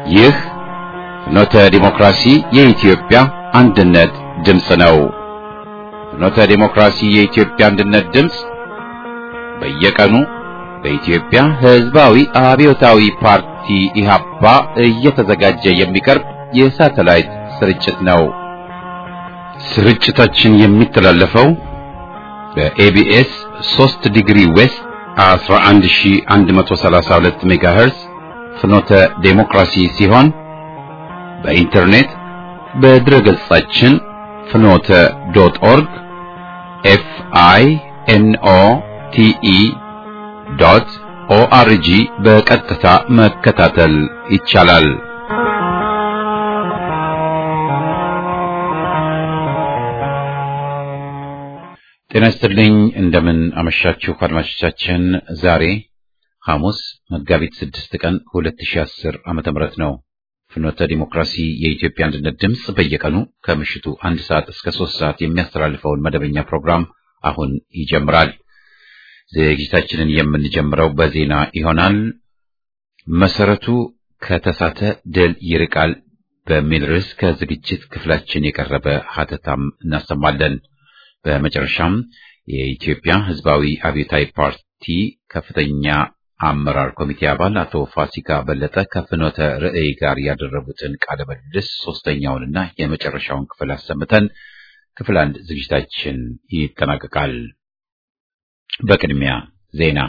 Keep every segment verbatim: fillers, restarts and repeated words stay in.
ይህ ፍኖተ ዲሞክራሲ የኢትዮጵያ አንድነት ድምፅ ነው። ፍኖተ ዲሞክራሲ የኢትዮጵያ አንድነት ድምፅ በየቀኑ በኢትዮጵያ ሕዝባዊ አብዮታዊ ፓርቲ ኢህአፓ እየተዘጋጀ የሚቀርብ የሳተላይት ስርጭት ነው። ስርጭታችን የሚተላለፈው በኤቢኤስ ሶስት ዲግሪ ዌስት አስራ አንድ ሺህ አንድ መቶ ሰላሳ ሁለት ሜጋሄርዝ ፍኖተ ዲሞክራሲ ሲሆን በኢንተርኔት በድረገጻችን ፍኖተ ዶት ኦርግ ኤፍ አይ ኤን ኦ ቲ ኢ ዶት ኦ አር ጂ በቀጥታ መከታተል ይቻላል። ጤና ይስጥልኝ። እንደምን አመሻችሁ አድማጮቻችን። ዛሬ ሐሙስ መጋቢት ስድስት ቀን ሁለት ሺህ አስር ዓመተ ምህረት ነው። ፍኖተ ዲሞክራሲ የኢትዮጵያ አንድነት ድምፅ በየቀኑ ከምሽቱ አንድ ሰዓት እስከ ሶስት ሰዓት የሚያስተላልፈውን መደበኛ ፕሮግራም አሁን ይጀምራል። ዝግጅታችንን የምንጀምረው በዜና ይሆናል። መሰረቱ ከተሳተ ድል ይርቃል በሚል ርዕስ ከዝግጅት ክፍላችን የቀረበ ሀተታም እናሰማለን። በመጨረሻም የኢትዮጵያ ሕዝባዊ አብዮታዊ ፓርቲ ከፍተኛ አመራር ኮሚቴ አባል አቶ ፋሲካ በለጠ ከፍኖተ ርዕይ ጋር ያደረጉትን ቃለ ምልልስ ሶስተኛውንና የመጨረሻውን ክፍል አሰምተን ክፍል አንድ ዝግጅታችን ይጠናቀቃል። በቅድሚያ ዜና።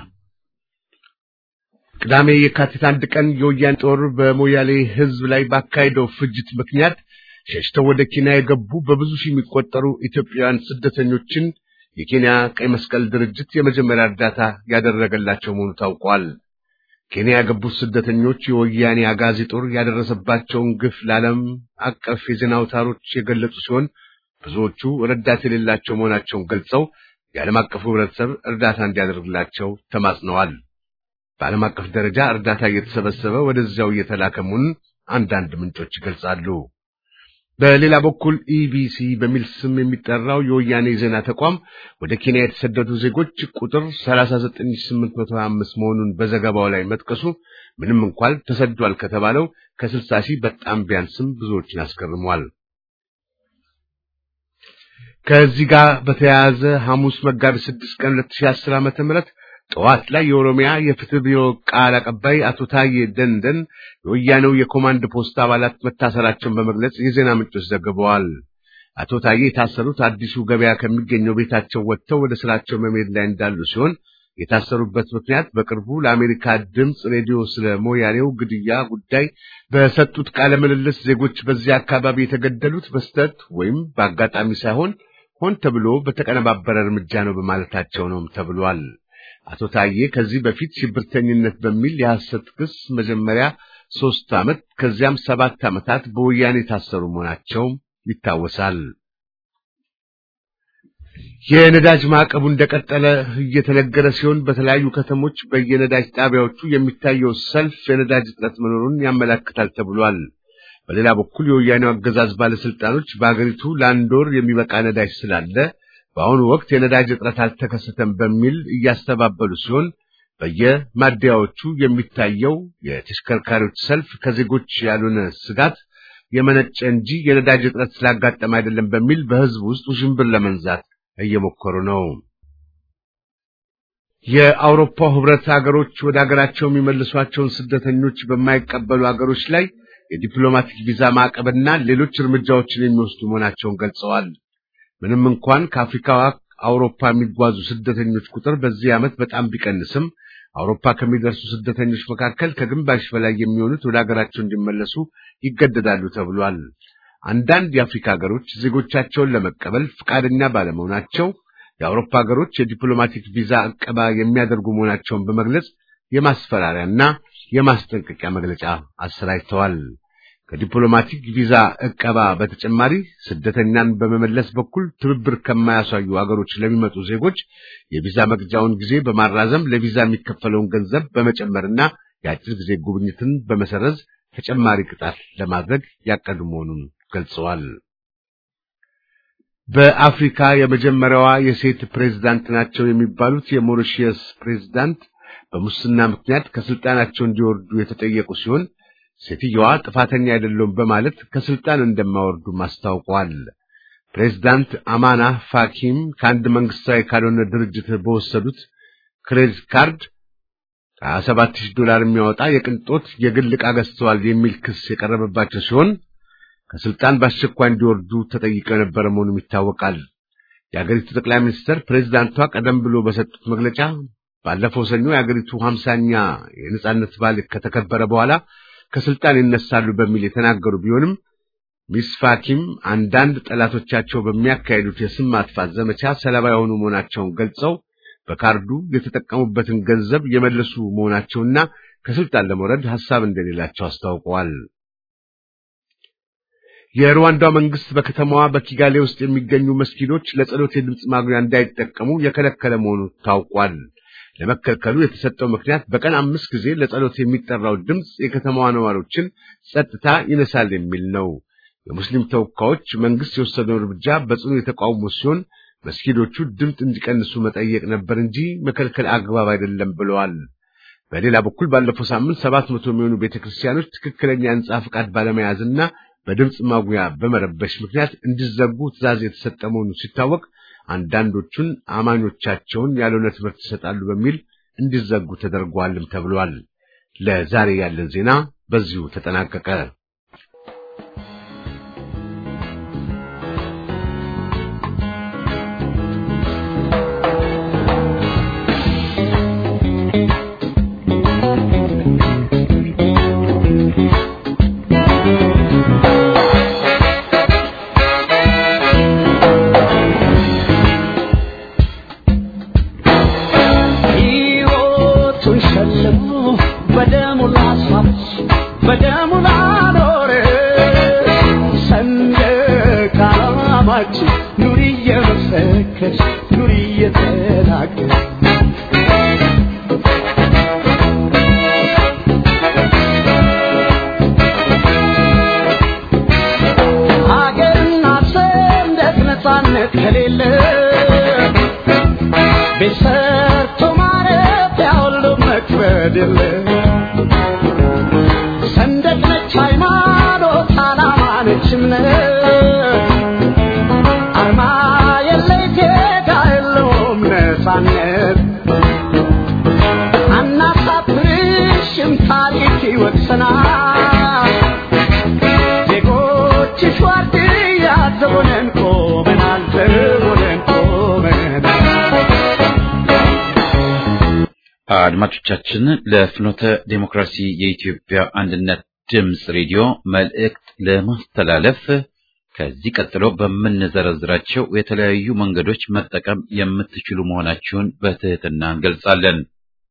ቅዳሜ የካቲት አንድ ቀን የወያኔ ጦር በሞያሌ ሕዝብ ላይ ባካሄደው ፍጅት ምክንያት ሸሽተው ወደ ኬንያ የገቡ በብዙ ሺህ የሚቆጠሩ ኢትዮጵያውያን ስደተኞችን የኬንያ ቀይ መስቀል ድርጅት የመጀመሪያ እርዳታ ያደረገላቸው መሆኑ ታውቋል። ኬንያ የገቡት ስደተኞች የወያኔ አጋዚ ጦር ያደረሰባቸውን ግፍ ለዓለም አቀፍ የዜና አውታሮች የገለጹ ሲሆን ብዙዎቹ ረዳት የሌላቸው መሆናቸውን ገልጸው የዓለም አቀፉ ህብረተሰብ እርዳታ እንዲያደርግላቸው ተማጽነዋል። በዓለም አቀፍ ደረጃ እርዳታ እየተሰበሰበ ወደዚያው እየተላከ መሆኑን አንዳንድ ምንጮች ይገልጻሉ። በሌላ በኩል ኢቢሲ በሚል ስም የሚጠራው የወያኔ ዜና ተቋም ወደ ኬንያ የተሰደዱ ዜጎች ቁጥር ሰላሳ ዘጠኝ ሺህ ስምንት መቶ ሃያ አምስት መሆኑን በዘገባው ላይ መጥቀሱ ምንም እንኳን ተሰዷል ከተባለው ከስልሳ ሺህ በጣም ቢያንስም ብዙዎችን አስገርሟል። ከዚህ ጋር በተያያዘ ሐሙስ መጋቢት ስድስት ቀን ሁለት ሺህ አስር ዓመተ ምህረት ጠዋት ላይ የኦሮሚያ የፍትህ ቢሮ ቃል አቀባይ አቶ ታዬ ደንደን የወያኔው የኮማንድ ፖስት አባላት መታሰራቸውን በመግለጽ የዜና ምንጮች ዘግበዋል። አቶ ታዬ የታሰሩት አዲሱ ገበያ ከሚገኘው ቤታቸው ወጥተው ወደ ስራቸው በመሄድ ላይ እንዳሉ ሲሆን የታሰሩበት ምክንያት በቅርቡ ለአሜሪካ ድምፅ ሬዲዮ ስለ ሞያሌው ግድያ ጉዳይ በሰጡት ቃለ ምልልስ ዜጎች በዚያ አካባቢ የተገደሉት በስተት ወይም በአጋጣሚ ሳይሆን ሆን ተብሎ በተቀነባበረ እርምጃ ነው በማለታቸው ነው ተብሏል። አቶ ታዬ ከዚህ በፊት ሽብርተኝነት በሚል የሐሰት ክስ መጀመሪያ ሶስት ዓመት ከዚያም ሰባት ዓመታት በወያኔ ታሰሩ መሆናቸው ይታወሳል። የነዳጅ ማዕቀቡ እንደቀጠለ እየተነገረ ሲሆን በተለያዩ ከተሞች በየነዳጅ ጣቢያዎቹ የሚታየው ሰልፍ የነዳጅ እጥረት መኖሩን ያመለክታል ተብሏል። በሌላ በኩል የወያኔው አገዛዝ ባለስልጣኖች በአገሪቱ ለአንድ ወር የሚበቃ ነዳጅ ስላለ በአሁኑ ወቅት የነዳጅ እጥረት አልተከሰተም በሚል እያስተባበሉ ሲሆን በየማደያዎቹ የሚታየው የተሽከርካሪዎች ሰልፍ ከዜጎች ያልሆነ ስጋት የመነጨ እንጂ የነዳጅ እጥረት ስላጋጠመ አይደለም በሚል በህዝብ ውስጥ ውዥንብር ለመንዛት እየሞከሩ ነው። የአውሮፓ ህብረት ሀገሮች ወደ ሀገራቸው የሚመልሷቸውን ስደተኞች በማይቀበሉ ሀገሮች ላይ የዲፕሎማቲክ ቪዛ ማዕቀብና ሌሎች እርምጃዎችን የሚወስዱ መሆናቸውን ገልጸዋል። ምንም እንኳን ከአፍሪካ አውሮፓ የሚጓዙ ስደተኞች ቁጥር በዚህ ዓመት በጣም ቢቀንስም አውሮፓ ከሚደርሱ ስደተኞች መካከል ከግማሽ በላይ የሚሆኑት ወደ ሀገራቸው እንዲመለሱ ይገደዳሉ ተብሏል። አንዳንድ የአፍሪካ ሀገሮች ዜጎቻቸውን ለመቀበል ፈቃደኛ ባለመሆናቸው የአውሮፓ ሀገሮች የዲፕሎማቲክ ቪዛ አቀባ የሚያደርጉ መሆናቸውን በመግለጽ የማስፈራሪያና የማስጠንቀቂያ መግለጫ አሰራጭተዋል። ከዲፕሎማቲክ ቪዛ እቀባ በተጨማሪ ስደተኛን በመመለስ በኩል ትብብር ከማያሳዩ ሀገሮች ለሚመጡ ዜጎች የቪዛ መግጃውን ጊዜ በማራዘም ለቪዛ የሚከፈለውን ገንዘብ በመጨመርና የአጭር ጊዜ ጉብኝትን በመሰረዝ ተጨማሪ ቅጣት ለማድረግ ያቀዱ መሆኑን ገልጸዋል። በአፍሪካ የመጀመሪያዋ የሴት ፕሬዝዳንት ናቸው የሚባሉት የሞሪሺየስ ፕሬዝዳንት በሙስና ምክንያት ከስልጣናቸው እንዲወርዱ የተጠየቁ ሲሆን ሴትየዋ ጥፋተኛ አይደሉም በማለት ከስልጣን እንደማወርዱ ማስታውቀዋል። ፕሬዝዳንት አማና ፋኪም ከአንድ መንግስታዊ ካልሆነ ድርጅት በወሰዱት ክሬዲት ካርድ ከሰባት ሺህ ዶላር የሚያወጣ የቅንጦት የግል ዕቃ ገዝተዋል የሚል ክስ የቀረበባቸው ሲሆን ከስልጣን በአስቸኳይ እንዲወርዱ ተጠይቀው የነበረ መሆኑም ይታወቃል። የአገሪቱ ጠቅላይ ሚኒስትር ፕሬዝዳንቷ ቀደም ብሎ በሰጡት መግለጫ ባለፈው ሰኞ የአገሪቱ ሃምሳኛ የነጻነት በዓል ከተከበረ በኋላ ከስልጣን ይነሳሉ በሚል የተናገሩ ቢሆንም ሚስ ፋኪም አንዳንድ ጠላቶቻቸው በሚያካሂዱት የስም ማጥፋት ዘመቻ ሰለባ የሆኑ መሆናቸውን ገልጸው በካርዱ የተጠቀሙበትን ገንዘብ የመለሱ መሆናቸውና ከስልጣን ለመውረድ ሐሳብ እንደሌላቸው አስታውቀዋል። የሩዋንዳው መንግስት በከተማዋ በኪጋሌ ውስጥ የሚገኙ መስጊዶች ለጸሎት የድምጽ ማጉያ እንዳይጠቀሙ የከለከለ መሆኑ ታውቋል። ለመከልከሉ የተሰጠው ምክንያት በቀን አምስት ጊዜ ለጸሎት የሚጠራው ድምጽ የከተማዋ ነዋሪዎችን ጸጥታ ይነሳል የሚል ነው። የሙስሊም ተወካዮች መንግስት የወሰደው እርምጃ በጽኑ የተቃወሙ ሲሆን መስጊዶቹ ድምጽ እንዲቀንሱ መጠየቅ ነበር እንጂ መከልከል አግባብ አይደለም ብለዋል። በሌላ በኩል ባለፈው ሳምንት ሰባት መቶ የሚሆኑ ቤተክርስቲያኖች ትክክለኛ የሕንጻ ፍቃድ ባለመያዝና በድምጽ ማጉያ በመረበሽ ምክንያት እንዲዘጉ ትዕዛዝ የተሰጠ መሆኑ ሲታወቅ አንዳንዶቹን አማኞቻቸውን ያልሆነ ትምህርት ይሰጣሉ በሚል እንዲዘጉ ተደርጓልም ተብሏል። ለዛሬ ያለን ዜና በዚሁ ተጠናቀቀ። አድማጮቻችን ለፍኖተ ዲሞክራሲ የኢትዮጵያ አንድነት ድምጽ ሬዲዮ መልእክት ለማስተላለፍ ከዚህ ቀጥሎ በመነዘረዝራቸው የተለያዩ መንገዶች መጠቀም የምትችሉ መሆናችሁን በትህትና እንገልጻለን።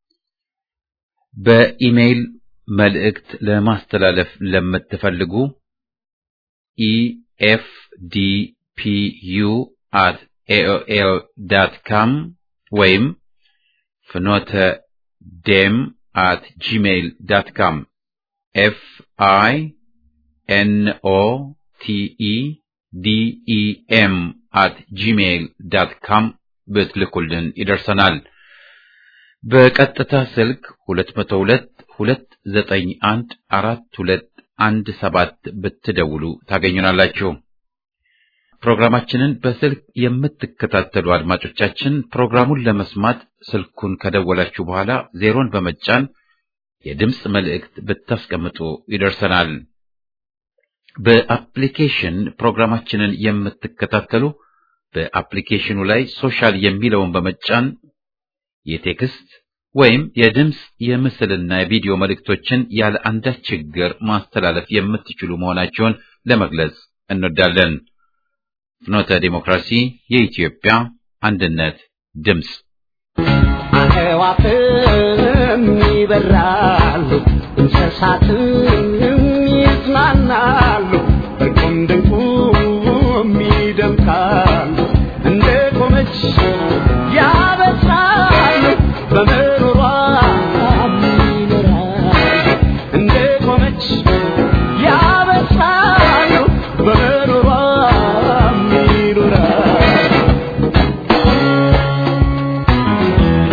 በኢሜይል መልእክት ለማስተላለፍ ለምትፈልጉ ኢ ኤፍ ዲ ፒ ዩ አት ኤ ኦ ኤል ዶት ኮም ወይም ፍኖተ ዴም at gmail dot com f i n o t e d e m at gmail dot com ብትልኩልን ይደርሰናል። በቀጥታ ስልክ ሁለት መቶ ሁለት ሁለት ዘጠኝ አንድ አራት ሁለት አንድ ሰባት ብትደውሉ ታገኙናላችሁ። ፕሮግራማችንን በስልክ የምትከታተሉ አድማጮቻችን ፕሮግራሙን ለመስማት ስልኩን ከደወላችሁ በኋላ ዜሮን በመጫን የድምጽ መልእክት ብታስቀምጡ ይደርሰናል። በአፕሊኬሽን ፕሮግራማችንን የምትከታተሉ በአፕሊኬሽኑ ላይ ሶሻል የሚለውን በመጫን የቴክስት ወይም የድምጽ የምስልና የቪዲዮ መልእክቶችን ያለ አንዳች ችግር ማስተላለፍ የምትችሉ መሆናቸውን ለመግለጽ እንወዳለን። ፍኖተ ዲሞክራሲ የኢትዮጵያ አንድነት ድምጽ። አህዋትም ይበራሉ እንስሳትም ይዝናናሉ በቁም ድንቁም ይደምቃሉ እንደ ቆመች ያበስራሉ በመኖሯ ይኖራሉ እንደ ቆመች ያበስራሉ በመኖሯ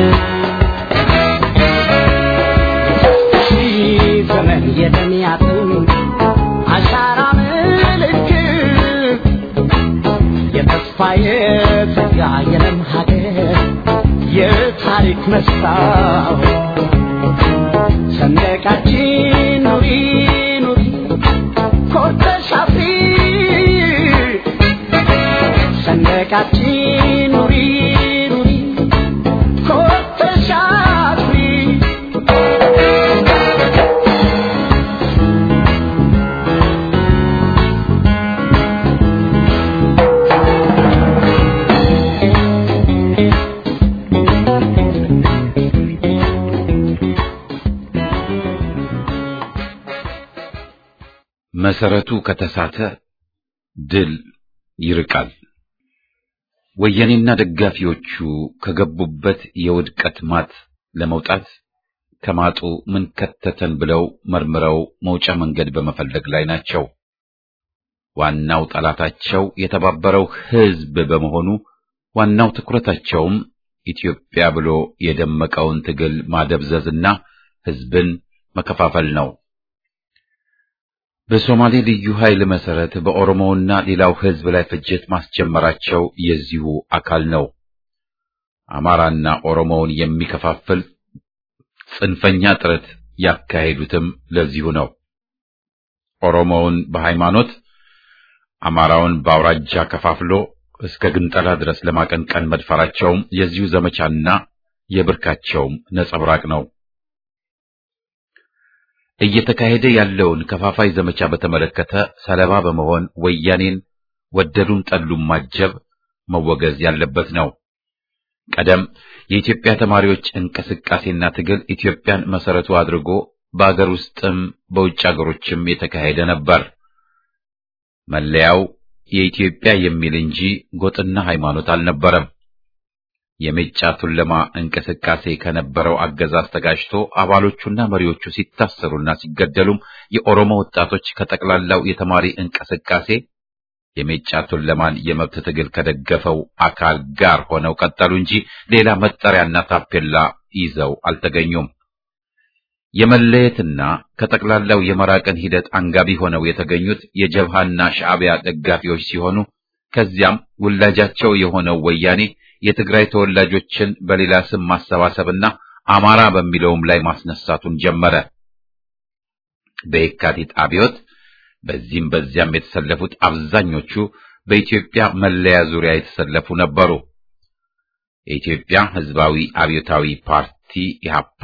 የደሚያቱን መስታወት ሰንደቃችን ኑሪ ኑሪ ኮርተሽ አፍሪ ሰንደቃችን ኑሪ ኑሪ ኮርተሽ አፍሪ መሰረቱ ከተሳተ ድል ይርቃል። ወያኔና ደጋፊዎቹ ከገቡበት የውድቀት ማጥ ለመውጣት ከማጡ ምን ከተተን ብለው መርምረው መውጫ መንገድ በመፈለግ ላይ ናቸው። ዋናው ጠላታቸው የተባበረው ሕዝብ በመሆኑ ዋናው ትኩረታቸውም ኢትዮጵያ ብሎ የደመቀውን ትግል ማደብዘዝና ሕዝብን መከፋፈል ነው። በሶማሌ ልዩ ኃይል መሰረት በኦሮሞውና ሌላው ሕዝብ ላይ ፍጅት ማስጀመራቸው የዚሁ አካል ነው። አማራና ኦሮሞውን የሚከፋፍል ጽንፈኛ ጥረት ያካሄዱትም ለዚሁ ነው። ኦሮሞውን በሃይማኖት አማራውን በአውራጃ ከፋፍሎ እስከ ግንጠላ ድረስ ለማቀንቀን መድፈራቸውም የዚሁ ዘመቻና የብርካቸውም ነጸብራቅ ነው። እየተካሄደ ያለውን ከፋፋይ ዘመቻ በተመለከተ ሰለባ በመሆን ወያኔን ወደዱም ጠሉም ማጀብ መወገዝ ያለበት ነው። ቀደም የኢትዮጵያ ተማሪዎች እንቅስቃሴና ትግል ኢትዮጵያን መሰረቱ አድርጎ በአገር ውስጥም በውጭ አገሮችም የተካሄደ ነበር። መለያው የኢትዮጵያ የሚል እንጂ ጎጥና ሃይማኖት አልነበረም። የሜጫ ቱለማ እንቅስቃሴ ከነበረው አገዛዝ ተጋጭቶ አባሎቹና መሪዎቹ ሲታሰሩና ሲገደሉም የኦሮሞ ወጣቶች ከጠቅላላው የተማሪ እንቅስቃሴ የሜጫ ቱለማን የመብት ትግል ከደገፈው አካል ጋር ሆነው ቀጠሉ እንጂ ሌላ መጠሪያና ታፔላ ይዘው አልተገኙም። የመለየትና ከጠቅላላው የመራቅን ሂደት አንጋቢ ሆነው የተገኙት የጀብሃና ሻዕቢያ ደጋፊዎች ሲሆኑ ከዚያም ውላጃቸው የሆነው ወያኔ የትግራይ ተወላጆችን በሌላ ስም ማሰባሰብና አማራ በሚለውም ላይ ማስነሳቱን ጀመረ። በየካቲት አብዮት በዚህም በዚያም የተሰለፉት አብዛኞቹ በኢትዮጵያ መለያ ዙሪያ የተሰለፉ ነበሩ። የኢትዮጵያ ሕዝባዊ አብዮታዊ ፓርቲ ኢህአፓ፣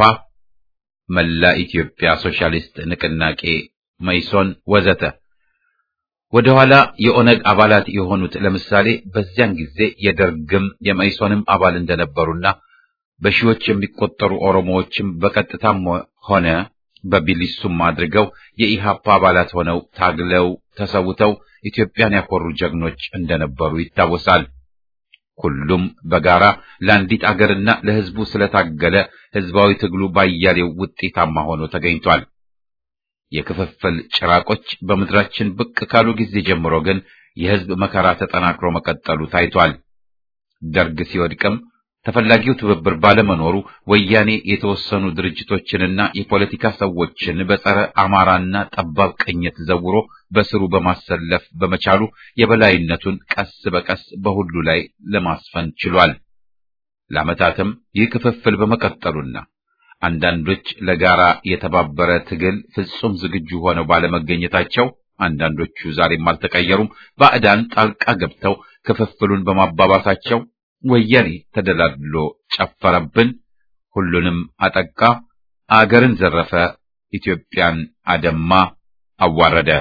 መላ ኢትዮጵያ ሶሻሊስት ንቅናቄ መኢሶን ወዘተ። ወደ ኋላ የኦነግ አባላት የሆኑት ለምሳሌ በዚያን ጊዜ የደርግም የመኢሶንም አባል እንደነበሩና በሺዎች የሚቆጠሩ ኦሮሞዎችም በቀጥታም ሆነ በቢሊሱም አድርገው የኢሃፓ አባላት ሆነው ታግለው ተሰውተው ኢትዮጵያን ያኮሩ ጀግኖች እንደነበሩ ይታወሳል። ሁሉም በጋራ ለአንዲት አገርና ለሕዝቡ ስለታገለ ሕዝባዊ ትግሉ ባያሌው ውጤታማ ሆኖ ተገኝቷል። የክፍፍል ጭራቆች በምድራችን ብቅ ካሉ ጊዜ ጀምሮ ግን የሕዝብ መከራ ተጠናክሮ መቀጠሉ ታይቷል። ደርግ ሲወድቅም ተፈላጊው ትብብር ባለመኖሩ ወያኔ የተወሰኑ ድርጅቶችንና የፖለቲካ ሰዎችን በጸረ አማራና ጠባብ ቅኝት ዘውሮ በስሩ በማሰለፍ በመቻሉ የበላይነቱን ቀስ በቀስ በሁሉ ላይ ለማስፈን ችሏል። ለዓመታትም ይህ ክፍፍል በመቀጠሉና አንዳንዶች ለጋራ የተባበረ ትግል ፍጹም ዝግጁ ሆነው ባለመገኘታቸው አንዳንዶቹ ዛሬም አልተቀየሩም። ባዕዳን ጣልቃ ገብተው ክፍፍሉን በማባባሳቸው ወያኔ ተደላድሎ ጨፈረብን፣ ሁሉንም አጠቃ፣ አገርን ዘረፈ፣ ኢትዮጵያን አደማ፣ አዋረደ።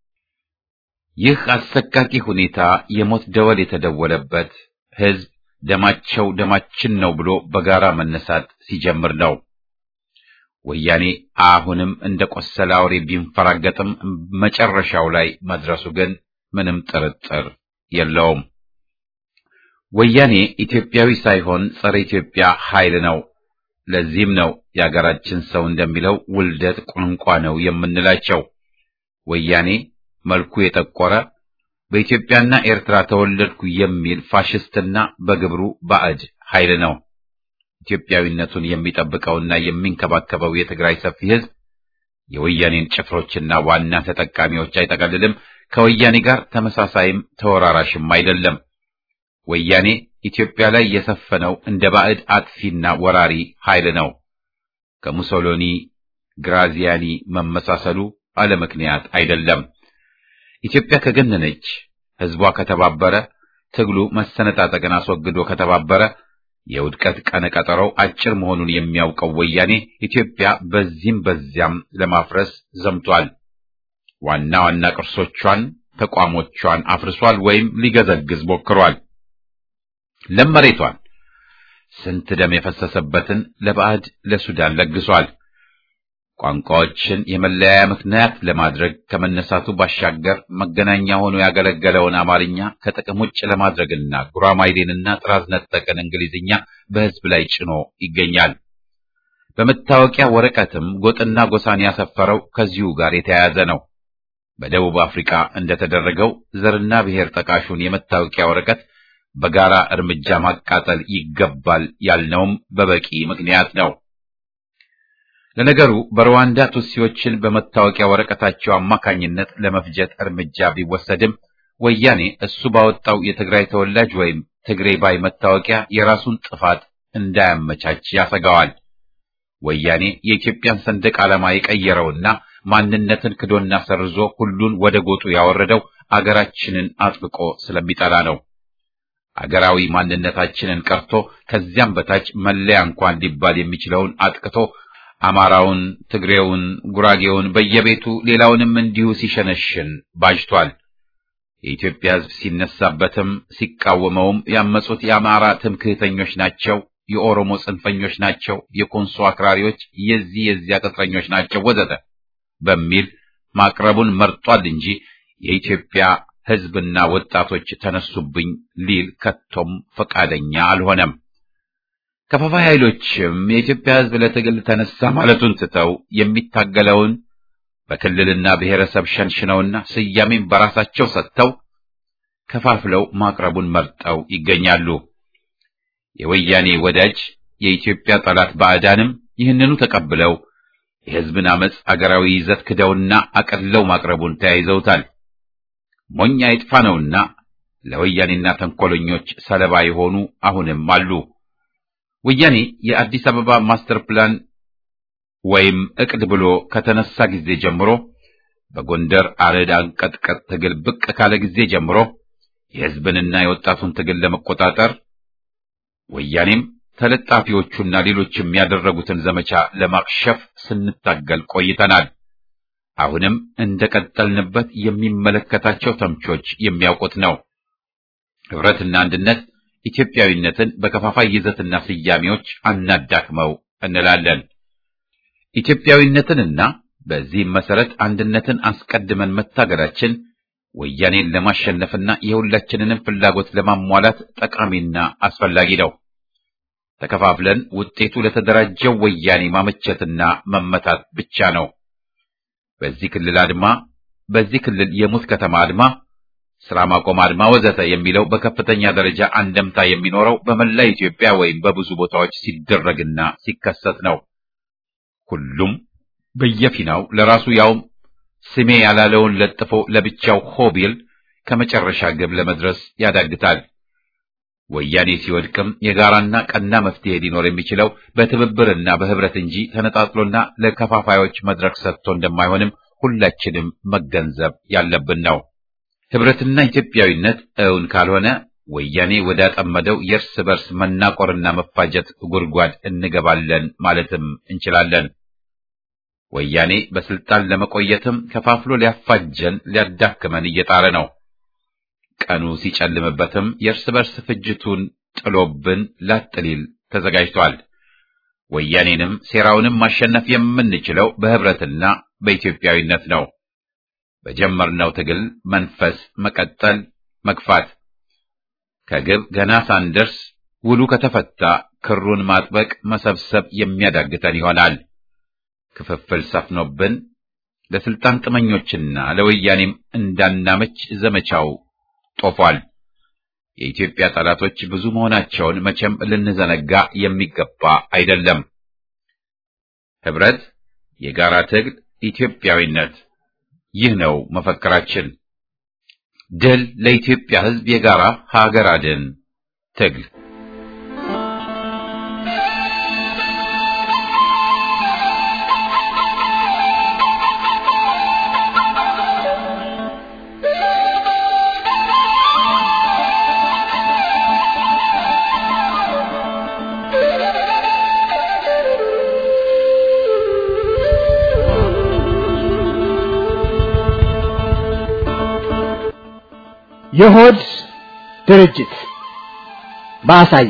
ይህ አሰቃቂ ሁኔታ የሞት ደወል የተደወለበት ሕዝብ ደማቸው ደማችን ነው ብሎ በጋራ መነሳት ሲጀምር ነው። ወያኔ አሁንም እንደ ቆሰለ አውሬ ቢንፈራገጥም መጨረሻው ላይ መድረሱ ግን ምንም ጥርጥር የለውም። ወያኔ ኢትዮጵያዊ ሳይሆን ጸረ ኢትዮጵያ ኃይል ነው። ለዚህም ነው የአገራችን ሰው እንደሚለው ውልደት ቋንቋ ነው የምንላቸው። ወያኔ መልኩ የጠቆረ በኢትዮጵያና ኤርትራ ተወለድኩ የሚል ፋሽስትና በግብሩ ባዕድ ኃይል ነው። ኢትዮጵያዊነቱን የሚጠብቀውና የሚንከባከበው የትግራይ ሰፊ ሕዝብ የወያኔን ጭፍሮችና ዋና ተጠቃሚዎች አይጠቀልልም። ከወያኔ ጋር ተመሳሳይም ተወራራሽም አይደለም። ወያኔ ኢትዮጵያ ላይ የሰፈነው እንደ ባዕድ አጥፊና ወራሪ ኃይል ነው። ከሙሶሎኒ ግራዚያኒ መመሳሰሉ አለ ምክንያት አይደለም። ኢትዮጵያ ከገነነች፣ ህዝቧ ከተባበረ፣ ትግሉ መሰነጣጠቅን አስወግዶ ከተባበረ የውድቀት ቀነ ቀጠሮው አጭር መሆኑን የሚያውቀው ወያኔ ኢትዮጵያ በዚህም በዚያም ለማፍረስ ዘምቷል። ዋና ዋና ቅርሶቿን፣ ተቋሞቿን አፍርሷል ወይም ሊገዘግዝ ሞክሯል። ለም መሬቷን፣ ስንት ደም የፈሰሰበትን ለባዕድ ለሱዳን ለግሷል። ቋንቋዎችን የመለያያ ምክንያት ለማድረግ ከመነሳቱ ባሻገር መገናኛ ሆኖ ያገለገለውን አማርኛ ከጥቅም ውጭ ለማድረግና ጉራማይሌንና ጥራዝ ነጠቅን እንግሊዝኛ በህዝብ ላይ ጭኖ ይገኛል። በመታወቂያ ወረቀትም ጎጥና ጎሳን ያሰፈረው ከዚሁ ጋር የተያያዘ ነው። በደቡብ አፍሪካ እንደተደረገው ዘርና ብሔር ጠቃሹን የመታወቂያ ወረቀት በጋራ እርምጃ ማቃጠል ይገባል ያልነውም በበቂ ምክንያት ነው። ለነገሩ በሩዋንዳ ቱሲዎችን በመታወቂያ ወረቀታቸው አማካኝነት ለመፍጀት እርምጃ ቢወሰድም ወያኔ እሱ ባወጣው የትግራይ ተወላጅ ወይም ትግሬ ባይ መታወቂያ የራሱን ጥፋት እንዳያመቻች ያሰጋዋል። ወያኔ የኢትዮጵያን ሰንደቅ ዓላማ የቀየረውና ማንነትን ክዶና ሰርዞ ሁሉን ወደ ጎጡ ያወረደው አገራችንን አጥብቆ ስለሚጠላ ነው። አገራዊ ማንነታችንን ቀርቶ ከዚያም በታች መለያ እንኳን ሊባል የሚችለውን አጥቅቶ አማራውን፣ ትግሬውን፣ ጉራጌውን በየቤቱ ሌላውንም እንዲሁ ሲሸነሽን ባጅቷል። የኢትዮጵያ ሕዝብ ሲነሳበትም ሲቃወመውም ያመጹት የአማራ ትምክህተኞች ናቸው፣ የኦሮሞ ጽንፈኞች ናቸው፣ የኮንሶ አክራሪዎች፣ የዚህ የዚያ ቅጥረኞች ናቸው ወዘተ በሚል ማቅረቡን መርጧል እንጂ የኢትዮጵያ ሕዝብና ወጣቶች ተነሱብኝ ሊል ከቶም ፈቃደኛ አልሆነም። ከፋፋይ ኃይሎችም የኢትዮጵያ ሕዝብ ለትግል ተነሳ ማለቱን ትተው የሚታገለውን በክልልና ብሔረሰብ ሸንሽነውና ስያሜን በራሳቸው ሰጥተው ከፋፍለው ማቅረቡን መርጠው ይገኛሉ። የወያኔ ወዳጅ የኢትዮጵያ ጠላት ባዕዳንም ይህንኑ ተቀብለው የሕዝብን አመጽ አገራዊ ይዘት ክደውና አቀለው ማቅረቡን ተያይዘውታል። ሞኛ ይጥፋ ነውና ለወያኔና ተንኮለኞች ሰለባ የሆኑ አሁንም አሉ። ወያኔ የአዲስ አበባ ማስተር ፕላን ወይም እቅድ ብሎ ከተነሳ ጊዜ ጀምሮ በጎንደር አረዳ አንቀጥቀጥ ትግል ብቅ ካለ ጊዜ ጀምሮ የሕዝብንና የወጣቱን ትግል ለመቆጣጠር ወያኔም ተለጣፊዎቹና ሌሎችም ያደረጉትን ዘመቻ ለማክሸፍ ስንታገል ቆይተናል። አሁንም እንደቀጠልንበት የሚመለከታቸው ተምቾች የሚያውቁት ነው። ህብረትና አንድነት ኢትዮጵያዊነትን በከፋፋይ ይዘትና ስያሜዎች አናዳክመው እንላለን። ኢትዮጵያዊነትንና በዚህም መሰረት አንድነትን አስቀድመን መታገላችን ወያኔን ለማሸነፍና የሁላችንንም ፍላጎት ለማሟላት ጠቃሚና አስፈላጊ ነው። ተከፋፍለን ውጤቱ ለተደራጀው ወያኔ ማመቸትና መመታት ብቻ ነው። በዚህ ክልል አድማ፣ በዚህ ክልል የሙት ከተማ አድማ፣ ስራ ማቆም አድማ ወዘተ የሚለው በከፍተኛ ደረጃ አንደምታ የሚኖረው በመላ ኢትዮጵያ ወይም በብዙ ቦታዎች ሲደረግና ሲከሰት ነው። ሁሉም በየፊናው ለራሱ ያውም ስሜ ያላለውን ለጥፎ ለብቻው ሆቢል ከመጨረሻ ግብ ለመድረስ ያዳግታል። ወያኔ ሲወድቅም የጋራና ቀና መፍትሄ ሊኖር የሚችለው በትብብርና በህብረት እንጂ ተነጣጥሎና ለከፋፋዮች መድረክ ሰጥቶ እንደማይሆንም ሁላችንም መገንዘብ ያለብን ነው። ህብረትና ኢትዮጵያዊነት እውን ካልሆነ ወያኔ ወዳጠመደው የእርስ በርስ መናቆርና መፋጀት ጉድጓድ እንገባለን ማለትም እንችላለን። ወያኔ በስልጣን ለመቆየትም ከፋፍሎ ሊያፋጀን ሊያዳክመን እየጣረ ነው። ቀኑ ሲጨልምበትም የእርስ በርስ ፍጅቱን ጥሎብን ላጥሊል ተዘጋጅቷል። ወያኔንም ሴራውንም ማሸነፍ የምንችለው በህብረትና በኢትዮጵያዊነት ነው። በጀመርነው ትግል መንፈስ መቀጠል፣ መግፋት። ከግብ ገና ሳንደርስ ውሉ ከተፈታ ክሩን ማጥበቅ፣ መሰብሰብ የሚያዳግተን ይሆናል። ክፍፍል ሰፍኖብን ለስልጣን ጥመኞችና ለወያኔም እንዳናመች ዘመቻው ጦፏል። የኢትዮጵያ ጠላቶች ብዙ መሆናቸውን መቼም ልንዘነጋ የሚገባ አይደለም። ህብረት፣ የጋራ ትግል፣ ኢትዮጵያዊነት፣ ይህ ነው መፈክራችን። ድል ለኢትዮጵያ ሕዝብ የጋራ ሀገር አድን ትግል የሆድ ድርጅት ባሳየ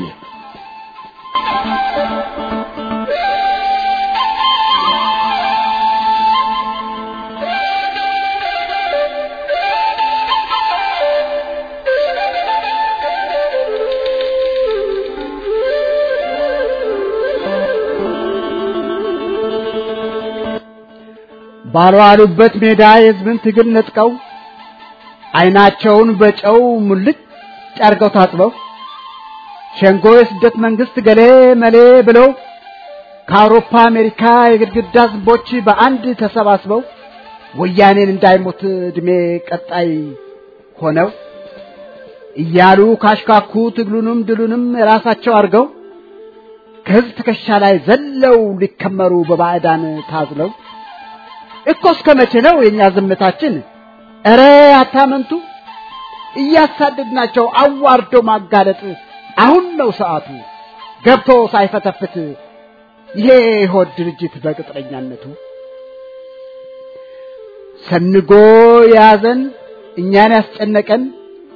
ባልዋሉበት ሜዳ የሕዝብን ትግል ነጥቀው አይናቸውን በጨው ሙልጭ አርገው ታጥበው ሸንጎ የስደት መንግስት ገሌ መሌ ብለው ከአውሮፓ አሜሪካ የግድግዳ ዝንቦች በአንድ ተሰባስበው ወያኔን እንዳይሞት እድሜ ቀጣይ ሆነው እያሉ ካሽካኩ ትግሉንም ድሉንም ራሳቸው አርገው ከህዝብ ትከሻ ላይ ዘለው ሊከመሩ በባዕዳን ታዝለው እኮ እስከመቼ ነው የኛ ዝምታችን? እረ አታመንቱ እያሳደድናቸው አዋርዶ ማጋለጥ አሁን ነው ሰዓቱ ገብቶ ሳይፈተፍት ይሄ ሆድ ድርጅት በቅጥረኛነቱ ሰንጎ ያዘን እኛን ያስጨነቀን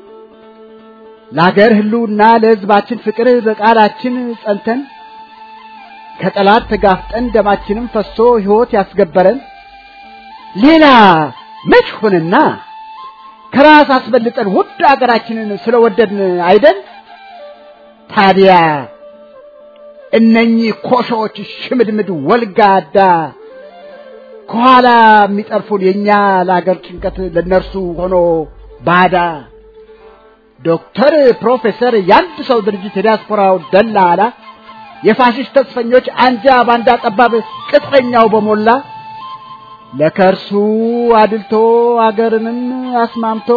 ለሀገር ህልውና ለህዝባችን ፍቅር በቃላችን ጸንተን ከጠላት ተጋፍጠን ደማችንም ፈሶ ህይወት ያስገበረን ሌላ መች ሆነና ከራስ አስበልጠን ውድ አገራችንን ስለወደድን አይደል? ታዲያ እነኚህ ኮሾች ሽምድምድ ወልጋዳ ከኋላ የሚጠርፉን የኛ ለሀገር ጭንቀት ለነርሱ ሆኖ ባዳ ዶክተር ፕሮፌሰር ያንድ ሰው ድርጅት የዲያስፖራው ደላላ የፋሽስት ተስፈኞች አንጃ ባንዳ ጠባብ ቅጥረኛው በሞላ ለከርሱ አድልቶ አገርንም አስማምቶ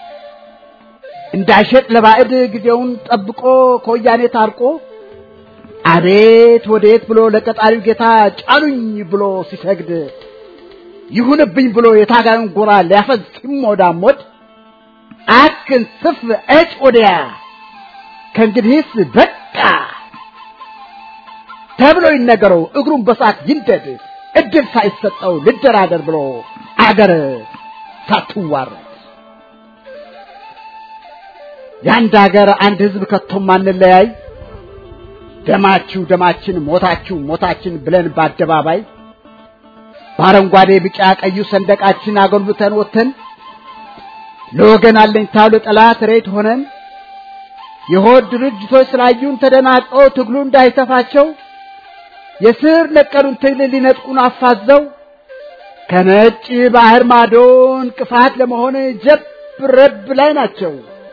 እንዳይሸጥ ለባዕድ ጊዜውን ጠብቆ ከወያኔ ታርቆ አቤት ወዴት ብሎ ለቀጣሪው ጌታ ጫኑኝ ብሎ ሲሰግድ ይሁንብኝ ብሎ የታጋዩን ጎራ ሊያፈዝ ሲሞዳሞድ አክን ስፍ እጭ ወዲያ ከእንግዲህስ በቃ ተብሎ ይነገረው እግሩን በሳት ይንደድ እድል ሳይሰጠው ልደራደር ብሎ አገር ሳትዋረድ ያንድ አገር አንድ ህዝብ ከቶም ማንለያይ ደማችሁ ደማችን ሞታችሁ ሞታችን ብለን በአደባባይ በአረንጓዴ ቢጫ ቀዩ ሰንደቃችን አጎልብተን ወተን ለወገን አለኝታው ለጠላት ሬት ሆነን የሆድ ድርጅቶች ስላዩን ተደናቀው ትግሉ እንዳይተፋቸው የስር ነቀሉን ትግል ሊነጥቁን አፋዘው ከነጭ ባህር ማዶ እንቅፋት ለመሆን ጀብረብ ላይ ናቸው።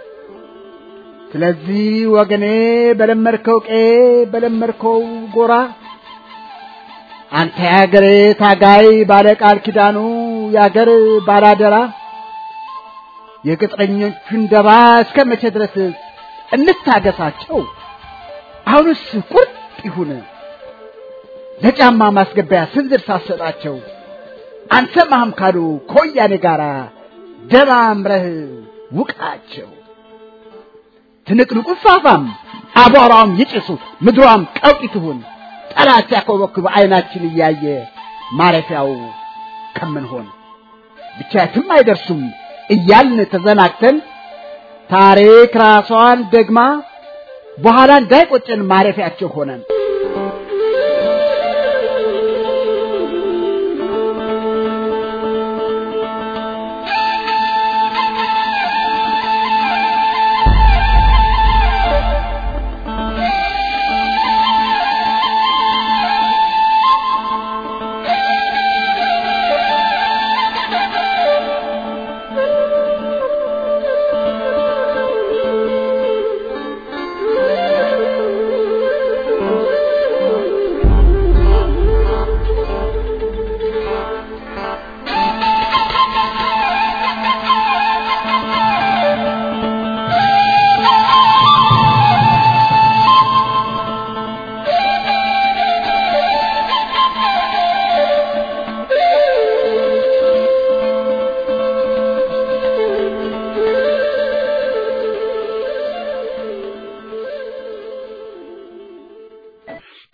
ስለዚህ ወገኔ በለመርከው ቄ በለመርከው ጎራ አንተ ያገሬ ታጋይ ባለቃል ኪዳኑ ያገር ባላደራ የቅጥረኞቹን ደባ እስከመቼ ድረስ እንታገሳቸው? አሁንስ ቁርጥ ይሁን ለጫማ ማስገቢያ ስንዝር ሳሰጣቸው አንተ ማህም ካሉ ከወያኔ ጋራ ደማምረህ ውቃቸው። ትንቅንቁ ፋፋም አቧራውም ይጭሱ ምድሯም ቀውጢ ትሁን ጠላት ያኮበኩብ አይናችን እያየ ማረፊያው ከምን ሆን ብቻትም አይደርሱም እያልን ተዘናክተን ታሪክ ራሷን ደግማ በኋላ እንዳይቆጨን ማረፊያቸው ሆነን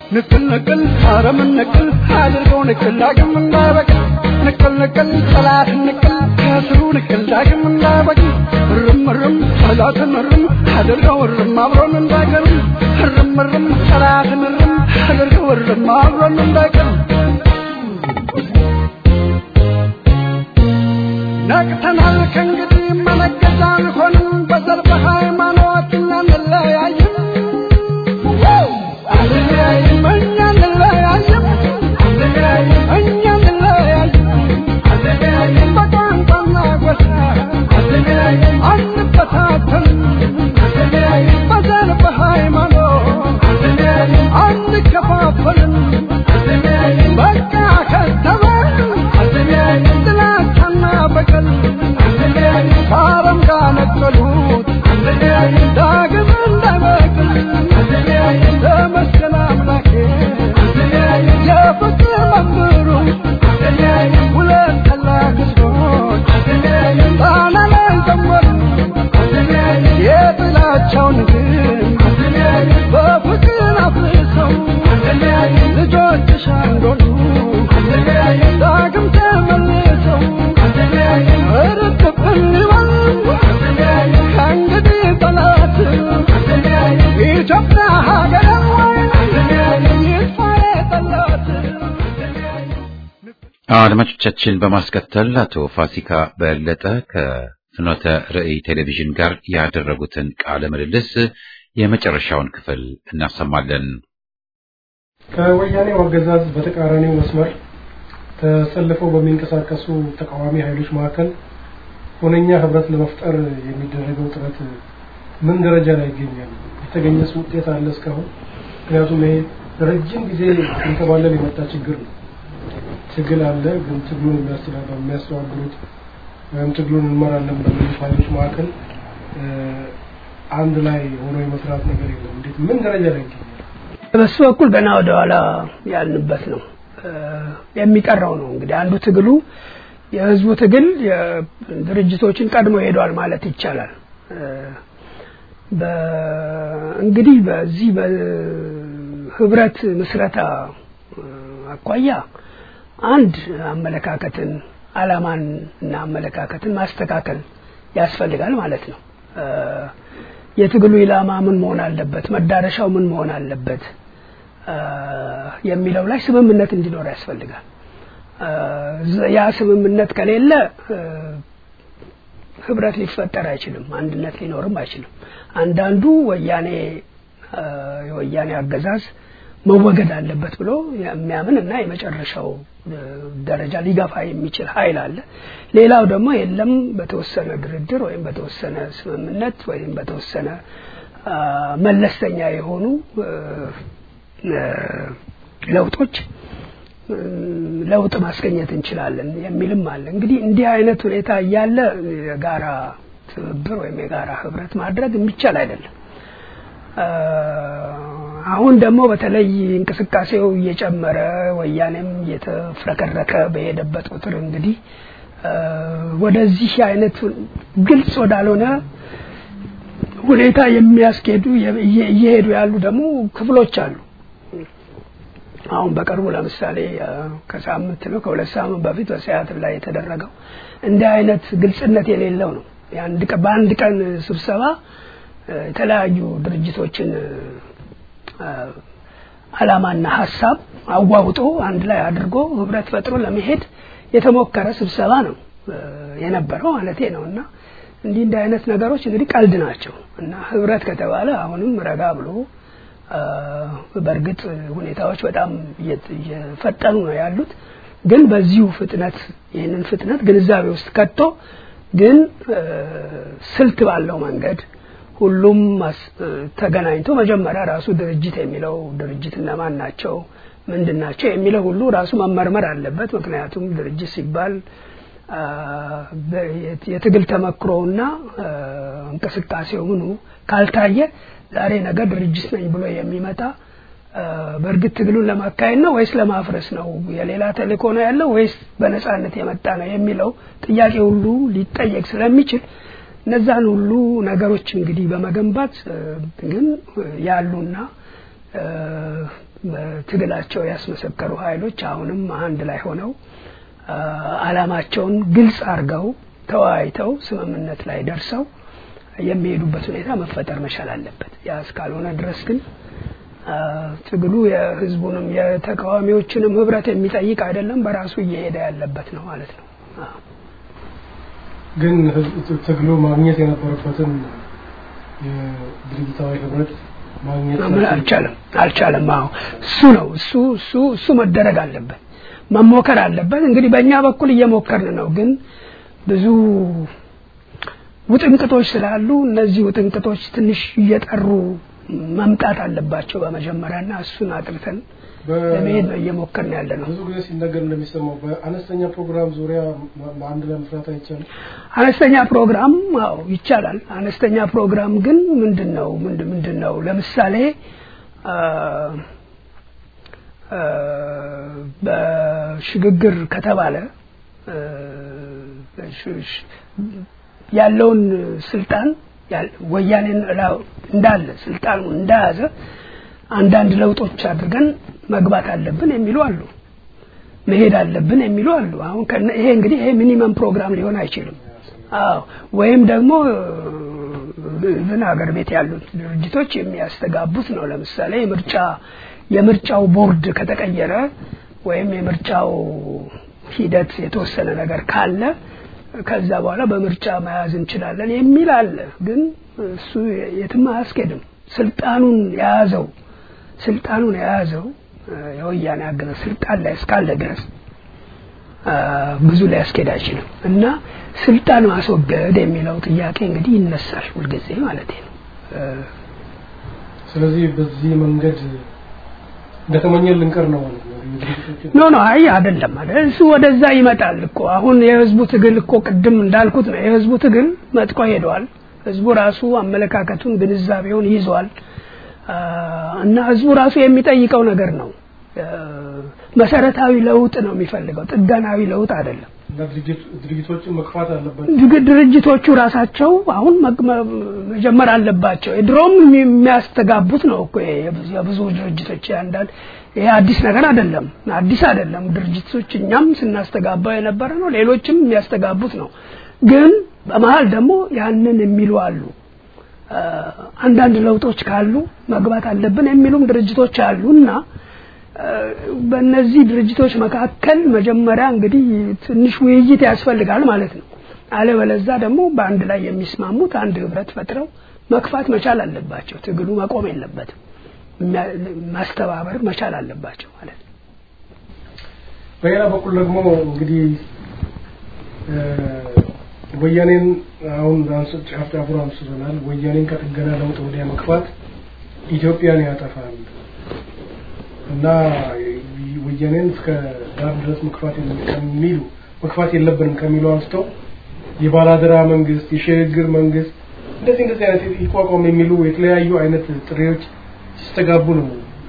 ንቅል ንቅል አረምን ንቅል አድርገው ንቅል ዳግም እንዳይበቅል ንቅል ንቅል ጠላት ንቅል ከስሩ ንቅል ዳግም እንዳይበቅል እርም እርም ጠላትን እርም አድርገው እርም አብሮን እንዳይቀርም እርም እርም ጠላትን እርም አድርገው እርም አብሮን እንዳይቀርም ነቅተናል ከእንግዲህ መነገጃ አንሆንም በዘር በሃይማኖት አንለያይም አንለያይም እኛ አንለያይም እኛ አንለያይም በቋንቋና ጎሳ አንበታተንም በዘር በሃይማኖት አንከፋፈልም በቃ ከተማ ጥላቻና በቀል ከአረም ጋር ነቀሉት ዳግም እንዳይበቅል ተመስገን አምላኬ የፍቅር መምህሩ ሁለት ታላቅ ሕዝቦች ጣና ላይ ዘመሩ የጥላቻውን ግንብ በፍቅር አፍርሰው ልጆችሽ አንዶሉ ዳግም ተመልሰው እርጥብን ይበል ከእንግዲህ ጠላት ኢትዮጵያ ሀገር ይጥፋ የጠላት። አድማጮቻችን በማስከተል አቶ ፋሲካ በለጠ ከፍኖተ ራእይ ቴሌቪዥን ጋር ያደረጉትን ቃለ ምልልስ የመጨረሻውን ክፍል እናሰማለን። ከወያኔው አገዛዝ በተቃራኒው መስመር ተሰልፈው በሚንቀሳቀሱ ተቃዋሚ ኃይሎች መካከል ሆነኛ ህብረት ለመፍጠር የሚደረገው ጥረት ምን ደረጃ ላይ ይገኛል? የተገኘስ ውጤት አለ እስካሁን? ምክንያቱም ይሄ ረጅም ጊዜ እንተባለን የመጣ ችግር ነው። ችግር አለ፣ ግን ትግሉን የሚያስተዳድሩ የሚያስተዋብሩት ወይም ትግሉን እንመራለን በሚሉ ኃይሎች መካከል አንድ ላይ ሆኖ የመስራት ነገር የለም። እንዴት ምን ደረጃ ላይ ይገኛል? በሱ በኩል ገና ወደ ኋላ ያልንበት ነው የሚቀረው ነው። እንግዲህ አንዱ ትግሉ የህዝቡ ትግል የድርጅቶችን ቀድሞ ሄዷል ማለት ይቻላል። በእንግዲህ በዚህ በህብረት ምስረታ አቋያ አንድ አመለካከትን አላማን እና አመለካከትን ማስተካከል ያስፈልጋል ማለት ነው። የትግሉ ኢላማ ምን መሆን አለበት፣ መዳረሻው ምን መሆን አለበት የሚለው ላይ ስምምነት እንዲኖር ያስፈልጋል። ያ ስምምነት ከሌለ ህብረት ሊፈጠር አይችልም፣ አንድነት ሊኖርም አይችልም። አንዳንዱ ወያኔ የወያኔ አገዛዝ መወገድ አለበት ብሎ የሚያምን እና የመጨረሻው ደረጃ ሊገፋ የሚችል ኃይል አለ። ሌላው ደግሞ የለም በተወሰነ ድርድር ወይም በተወሰነ ስምምነት ወይም በተወሰነ መለስተኛ የሆኑ ለውጦች ለውጥ ማስገኘት እንችላለን የሚልም አለ። እንግዲህ እንዲህ አይነት ሁኔታ ያለ የጋራ ትብብር ወይም የጋራ ህብረት ማድረግ የሚቻል አይደለም። አሁን ደግሞ በተለይ እንቅስቃሴው እየጨመረ ወያኔም እየተፍረከረከ በሄደበት ቁጥር እንግዲህ ወደዚህ አይነት ግልጽ ወዳልሆነ ሁኔታ የሚያስኬዱ እየሄዱ ያሉ ደግሞ ክፍሎች አሉ። አሁን በቅርቡ ለምሳሌ ከሳምንት ነው ከሁለት ሳምንት በፊት በሲያትል ላይ የተደረገው እንዲህ አይነት ግልጽነት የሌለው ነው። የአንድ ቀን በአንድ ቀን ስብሰባ የተለያዩ ድርጅቶችን አላማና ሐሳብ አዋውጦ አንድ ላይ አድርጎ ህብረት ፈጥሮ ለመሄድ የተሞከረ ስብሰባ ነው የነበረው ማለቴ ነውና እንዲህ እንደ አይነት ነገሮች እንግዲህ ቀልድ ናቸው እና ህብረት ከተባለ አሁንም ረጋ ብሎ በርግጥ ሁኔታዎች በጣም እየፈጠኑ ነው ያሉት። ግን በዚሁ ፍጥነት ይሄንን ፍጥነት ግንዛቤ ውስጥ ከቶ ግን ስልት ባለው መንገድ ሁሉም ተገናኝቶ መጀመሪያ ራሱ ድርጅት የሚለው ድርጅትና ማን ናቸው ምንድናቸው የሚለው ሁሉ ራሱ መመርመር አለበት። ምክንያቱም ድርጅት ሲባል የትግል ተመክሮና እንቅስቃሴው ምኑ ካልታየ ዛሬ ነገ ድርጅት ነኝ ብሎ የሚመጣ በርግጥ ትግሉን ለማካሄድ ነው ወይስ ለማፍረስ ነው የሌላ ተልእኮ ነው ያለው ወይስ በነጻነት የመጣ ነው የሚለው ጥያቄ ሁሉ ሊጠየቅ ስለሚችል እነዛን ሁሉ ነገሮች እንግዲህ በመገንባት ግን ያሉና በትግላቸው ያስመሰከሩ ኃይሎች አሁንም አንድ ላይ ሆነው አላማቸውን ግልጽ አድርገው ተወያይተው ስምምነት ላይ ደርሰው የሚሄዱበት ሁኔታ መፈጠር መቻል አለበት። ያ እስካልሆነ ድረስ ግን ትግሉ የህዝቡንም የተቃዋሚዎችንም ህብረት የሚጠይቅ አይደለም በራሱ እየሄደ ያለበት ነው ማለት ነው። ግን ትግሉ ማግኘት የነበረበትን የድርጅታዊ ህብረት ማግኘት አልቻለም አልቻለም አዎ እሱ ነው እሱ እሱ እሱ መደረግ አለበት መሞከር አለበት። እንግዲህ በእኛ በኩል እየሞከርን ነው ግን ብዙ ውጥንቅጦች ስላሉ እነዚህ ውጥንቅጦች ትንሽ እየጠሩ መምጣት አለባቸው በመጀመሪያና እሱን አጥርተን ለመሄድ ነው እየሞከርን ያለነው። ብዙ ጊዜ ሲነገር እንደሚሰማው በአነስተኛ ፕሮግራም ዙሪያ አንድ ላይ መስራት አይቻልም። አነስተኛ ፕሮግራም አዎ ይቻላል። አነስተኛ ፕሮግራም ግን ምንድነው ምንድነው ለምሳሌ አ በሽግግር ከተባለ ያለውን ስልጣን ወያኔን እንዳለ ስልጣኑ እንዳያዘ አንዳንድ ለውጦች አድርገን መግባት አለብን የሚሉ አሉ መሄድ አለብን የሚሉ አሉ። አሁን ይሄ እንግዲህ ይሄ ሚኒመም ፕሮግራም ሊሆን አይችልም። አዎ ወይም ደግሞ ምን ሀገር ቤት ያሉት ድርጅቶች የሚያስተጋቡት ነው። ለምሳሌ ምርጫ የምርጫው ቦርድ ከተቀየረ ወይም የምርጫው ሂደት የተወሰነ ነገር ካለ ከዛ በኋላ በምርጫ መያዝ እንችላለን የሚል አለ። ግን እሱ የትም አያስኬድም። ስልጣኑን ያዘው ስልጣኑን ያዘው የወያኔ አገዛዝ ስልጣን ላይ እስካለ ድረስ ብዙ ሊያስኬድ አይችልም እና ስልጣን ማስወገድ የሚለው ጥያቄ እንግዲህ ይነሳል ሁልጊዜ ማለት ነው። ስለዚህ በዚህ መንገድ እንደተመኘን ልንቀር ነው ማለት ነው። ኖ ኖ አይ አይደለም አይደል እሱ ወደዛ ይመጣል እኮ አሁን የህዝቡ ትግል እኮ ቅድም እንዳልኩት ነው። የህዝቡ ትግል መጥቆ ሄዷል። ህዝቡ ራሱ አመለካከቱን ግንዛቤውን ይዟል እና ህዝቡ ራሱ የሚጠይቀው ነገር ነው። መሰረታዊ ለውጥ ነው የሚፈልገው ጥገናዊ ለውጥ አይደለም። ድርጅቶችን መክፋት አለበት። ድርጅቶቹ ራሳቸው አሁን መጀመር አለባቸው። ድሮም የሚያስተጋቡት ነው እኮ የብዙ ድርጅቶች ያንዳል ይሄ አዲስ ነገር አይደለም አዲስ አይደለም። ድርጅቶች እኛም ስናስተጋባ የነበረ ነው ሌሎችም የሚያስተጋቡት ነው። ግን በመሃል ደግሞ ያንን የሚሉ አሉ። አንዳንድ ለውጦች ካሉ መግባት አለብን የሚሉም ድርጅቶች አሉና በእነዚህ ድርጅቶች መካከል መጀመሪያ እንግዲህ ትንሽ ውይይት ያስፈልጋል ማለት ነው። አለበለዚያ ደግሞ በአንድ ላይ የሚስማሙት አንድ ህብረት ፈጥረው መክፋት መቻል አለባቸው። ትግሉ መቆም የለበትም ማስተባበር መቻል አለባቸው ማለት ነው። በሌላ በኩል ደግሞ እንግዲህ ወያኔን አሁን ዳንስ ጫፍታ ፕሮግራም ስለናል ወያኔን ከጥገና ለውጥ ወዲያ መክፋት ኢትዮጵያን ያጠፋል እና ወያኔን እስከ ዳር ድረስ መክፋት የሚሉ መክፋት የለብንም ከሚሉ አንስተው የባላደራ መንግስት የሽግግር መንግስት እንደዚህ እንደዚህ አይነት ይቋቋም የሚሉ የተለያዩ አይነት ጥሪዎች ሲስተጋቡ ነው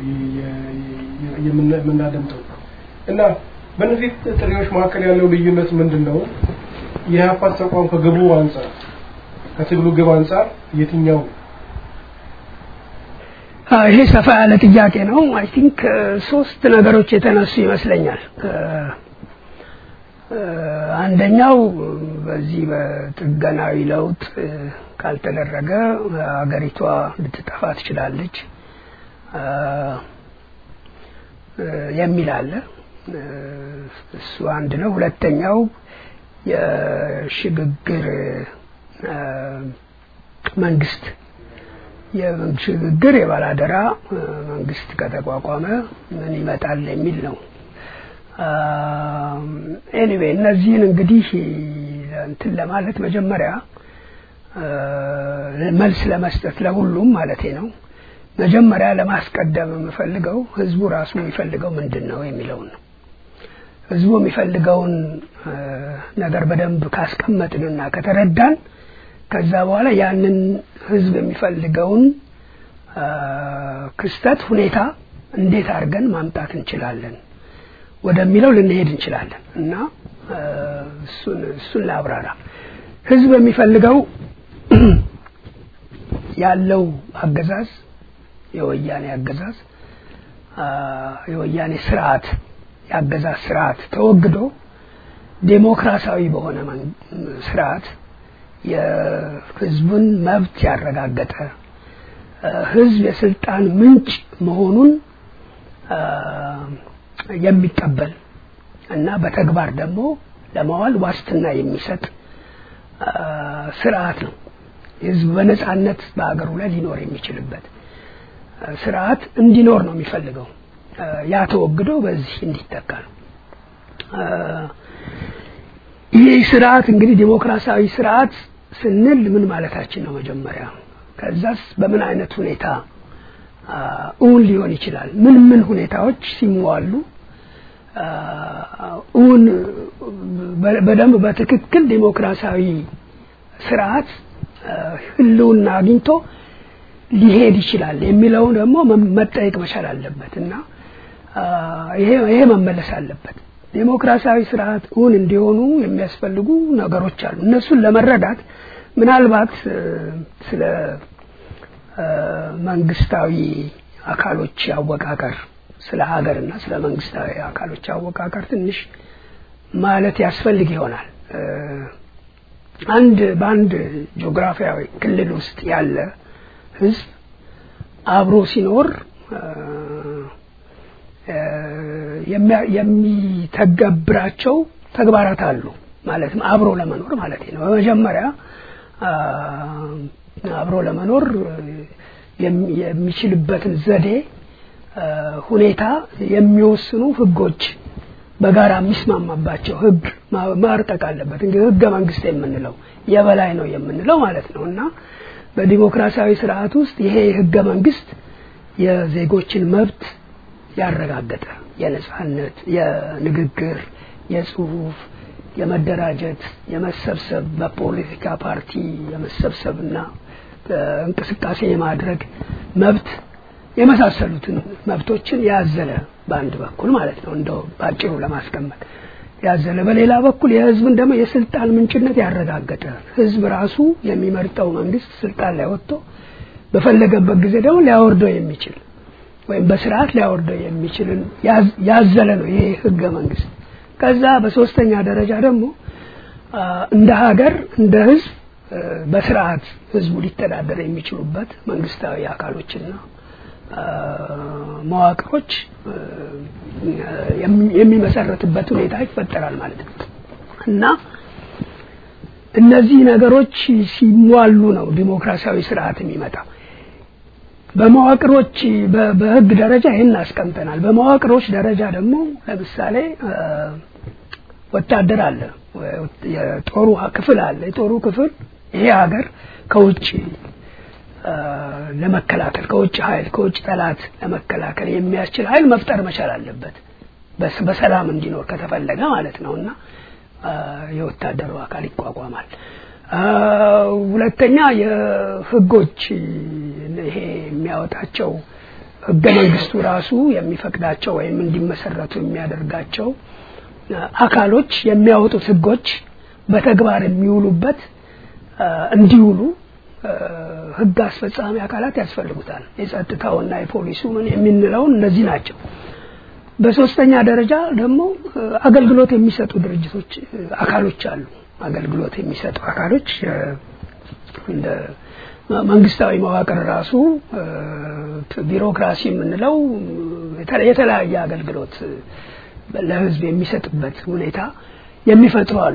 የምናደምጠው እና በእነዚህ ጥሪዎች መካከል ያለው ልዩነት ምንድነው? የሀፓስ ተቋም ከግቡ አንፃር ከትግሉ ግብ አንፃር የትኛው? ይሄ ሰፋ ያለ ጥያቄ ነው። አይ ቲንክ ሶስት ነገሮች የተነሱ ይመስለኛል። አንደኛው በዚህ በጥገናዊ ለውጥ ካልተደረገ ሀገሪቷ ልትጠፋ ትችላለች የሚል አለ። እሱ አንድ ነው። ሁለተኛው የሽግግር መንግስት የሽግግር የባላደራ መንግስት ከተቋቋመ ምን ይመጣል የሚል ነው። ኤኒዌይ እነዚህን እንግዲህ እንትን ለማለት መጀመሪያ መልስ ለመስጠት ለሁሉም ማለቴ ነው መጀመሪያ ለማስቀደም የምፈልገው ህዝቡ ራሱ የሚፈልገው ምንድነው የሚለው ነው። ህዝቡ የሚፈልገውን ነገር በደንብ ካስቀመጥንና ከተረዳን ከዛ በኋላ ያንን ህዝብ የሚፈልገውን ክስተት ሁኔታ እንዴት አድርገን ማምጣት እንችላለን ወደሚለው ልንሄድ እንችላለን እና እሱን እሱን ላብራራ። ህዝብ የሚፈልገው ያለው አገዛዝ የወያኔ አገዛዝ የወያኔ ስርዓት ያገዛዝ ስርዓት ተወግዶ ዴሞክራሲያዊ በሆነ ስርዓት የህዝብን መብት ያረጋገጠ ህዝብ የስልጣን ምንጭ መሆኑን የሚቀበል እና በተግባር ደግሞ ለማዋል ዋስትና የሚሰጥ ስርዓት ነው። ህዝብ በነጻነት በአገሩ ላይ ሊኖር የሚችልበት ስርዓት እንዲኖር ነው የሚፈልገው። ያ ተወግዶ በዚህ እንዲተካ ነው። ይሄ ስርዓት እንግዲህ ዲሞክራሲያዊ ስርዓት ስንል ምን ማለታችን ነው? መጀመሪያ ከዛስ በምን አይነት ሁኔታ እውን ሊሆን ይችላል? ምን ምን ሁኔታዎች ሲሟሉ እውን በደንብ በትክክል ዲሞክራሲያዊ ስርዓት ህልውና አግኝቶ ሊሄድ ይችላል የሚለው ደግሞ መጠየቅ መቻል አለበትና ይሄ ይሄ መመለስ አለበት። ዲሞክራሲያዊ ስርዓት እውን እንዲሆኑ የሚያስፈልጉ ነገሮች አሉ። እነሱን ለመረዳት ምናልባት ስለ መንግስታዊ አካሎች አወቃቀር ስለ ሀገርና ስለ መንግስታዊ አካሎች አወቃቀር ትንሽ ማለት ያስፈልግ ይሆናል። አንድ ባንድ ጂኦግራፊያዊ ክልል ውስጥ ያለ ህዝብ አብሮ ሲኖር የሚተገብራቸው ተግባራት አሉ ማለት አብሮ ለመኖር ማለት ነው። በመጀመሪያ አብሮ ለመኖር የሚችልበትን ዘዴ ሁኔታ የሚወስኑ ህጎች በጋራ የሚስማማባቸው ህግ ማርቀቅ አለበት። እንግዲህ ህገ መንግስት የምንለው የበላይ ነው የምንለው ማለት ነውና በዲሞክራሲያዊ ስርዓት ውስጥ ይሄ ህገ መንግስት የዜጎችን መብት ያረጋገጠ የነጻነት የንግግር የጽሁፍ የመደራጀት የመሰብሰብ በፖለቲካ ፓርቲ የመሰብሰብና እንቅስቃሴ የማድረግ መብት የመሳሰሉትን መብቶችን ያዘለ በአንድ በኩል ማለት ነው እንደው ባጭሩ ለማስቀመጥ ያዘለ። በሌላ በኩል የህዝብን ደግሞ የስልጣን ምንጭነት ያረጋገጠ ህዝብ ራሱ የሚመርጠው መንግስት ስልጣን ላይ ወጥቶ በፈለገበት ጊዜ ደግሞ ሊያወርደው የሚችል ወይም በስርዓት ሊያወርደው የሚችልን ያዘለ ነው ይሄ ህገ መንግስት። ከዛ በሶስተኛ ደረጃ ደግሞ እንደ ሀገር እንደ ህዝብ በስርዓት ህዝቡ ሊተዳደር የሚችሉበት መንግስታዊ አካሎችና መዋቅሮች የሚመሰረትበት ሁኔታ ይፈጠራል ማለት ነው እና እነዚህ ነገሮች ሲሟሉ ነው ዲሞክራሲያዊ ስርዓት የሚመጣው። በመዋቅሮች በህግ ደረጃ ይሄን አስቀምጠናል። በመዋቅሮች ደረጃ ደግሞ ለምሳሌ ወታደር አለ፣ የጦሩ ክፍል አለ። የጦሩ ክፍል ይሄ ሀገር ከውጭ ለመከላከል ከውጭ ኃይል ከውጭ ጠላት ለመከላከል የሚያስችል ኃይል መፍጠር መቻል አለበት በሰላም እንዲኖር ከተፈለገ ማለት ነውና የወታደሩ አካል ይቋቋማል። ሁለተኛ የህጎች ይሄ የሚያወጣቸው ህገ መንግስቱ ራሱ የሚፈቅዳቸው ወይም እንዲመሰረቱ የሚያደርጋቸው አካሎች የሚያወጡት ህጎች በተግባር የሚውሉበት እንዲውሉ ህግ አስፈጻሚ አካላት ያስፈልጉታል። የጸጥታውና የፖሊሱ ምን የሚንለው እነዚህ ናቸው። በሶስተኛ ደረጃ ደግሞ አገልግሎት የሚሰጡ ድርጅቶች አካሎች አሉ። አገልግሎት የሚሰጡ አካሎች እንደ መንግስታዊ መዋቅር ራሱ ቢሮክራሲ የምንለው የተለያየ አገልግሎት ለህዝብ የሚሰጥበት ሁኔታ የሚፈጥሩ አሉ።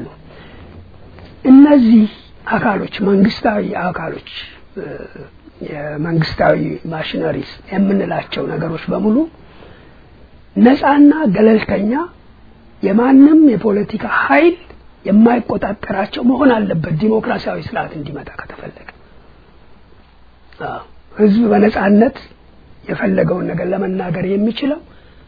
እነዚህ አካሎች መንግስታዊ አካሎች የመንግስታዊ ማሽነሪስ የምንላቸው ነገሮች በሙሉ ነፃና ገለልተኛ የማንም የፖለቲካ ኃይል የማይቆጣጠራቸው መሆን አለበት ዲሞክራሲያዊ ስርዓት እንዲመጣ ከተፈለገ። አዎ ህዝብ በነፃነት የፈለገውን ነገር ለመናገር የሚችለው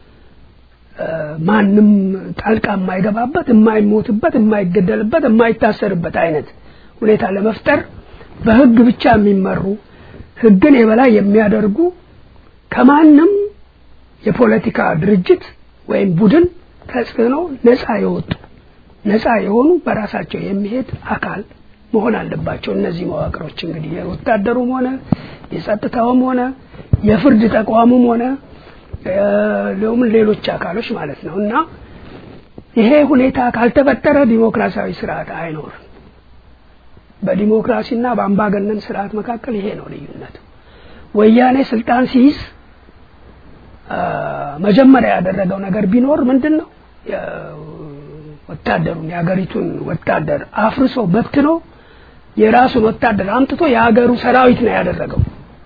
ማንም ጣልቃ የማይገባበት የማይሞትበት የማይገደልበት የማይታሰርበት አይነት ሁኔታ ለመፍጠር በህግ ብቻ የሚመሩ ህግን የበላይ የሚያደርጉ ከማንም የፖለቲካ ድርጅት ወይም ቡድን ተጽዕኖ ነፃ የወጡ ነፃ የሆኑ በራሳቸው የሚሄድ አካል መሆን አለባቸው። እነዚህ መዋቅሮች እንግዲህ የወታደሩም ሆነ የጸጥታውም ሆነ የፍርድ ተቋሙም ሆነ ለምን ሌሎች አካሎች ማለት ነውና ይሄ ሁኔታ ካልተፈጠረ ዲሞክራሲያዊ ስርዓት አይኖርም። በዲሞክራሲና በአምባገነን ስርዓት መካከል ይሄ ነው ልዩነቱ። ወያኔ ስልጣን ሲይዝ መጀመሪያ ያደረገው ነገር ቢኖር ምንድነው? ወታደሩን የሀገሪቱን ወታደር አፍርሶ በትኖ የራሱን ወታደር አምጥቶ የሀገሩ ሰራዊት ነው ያደረገው።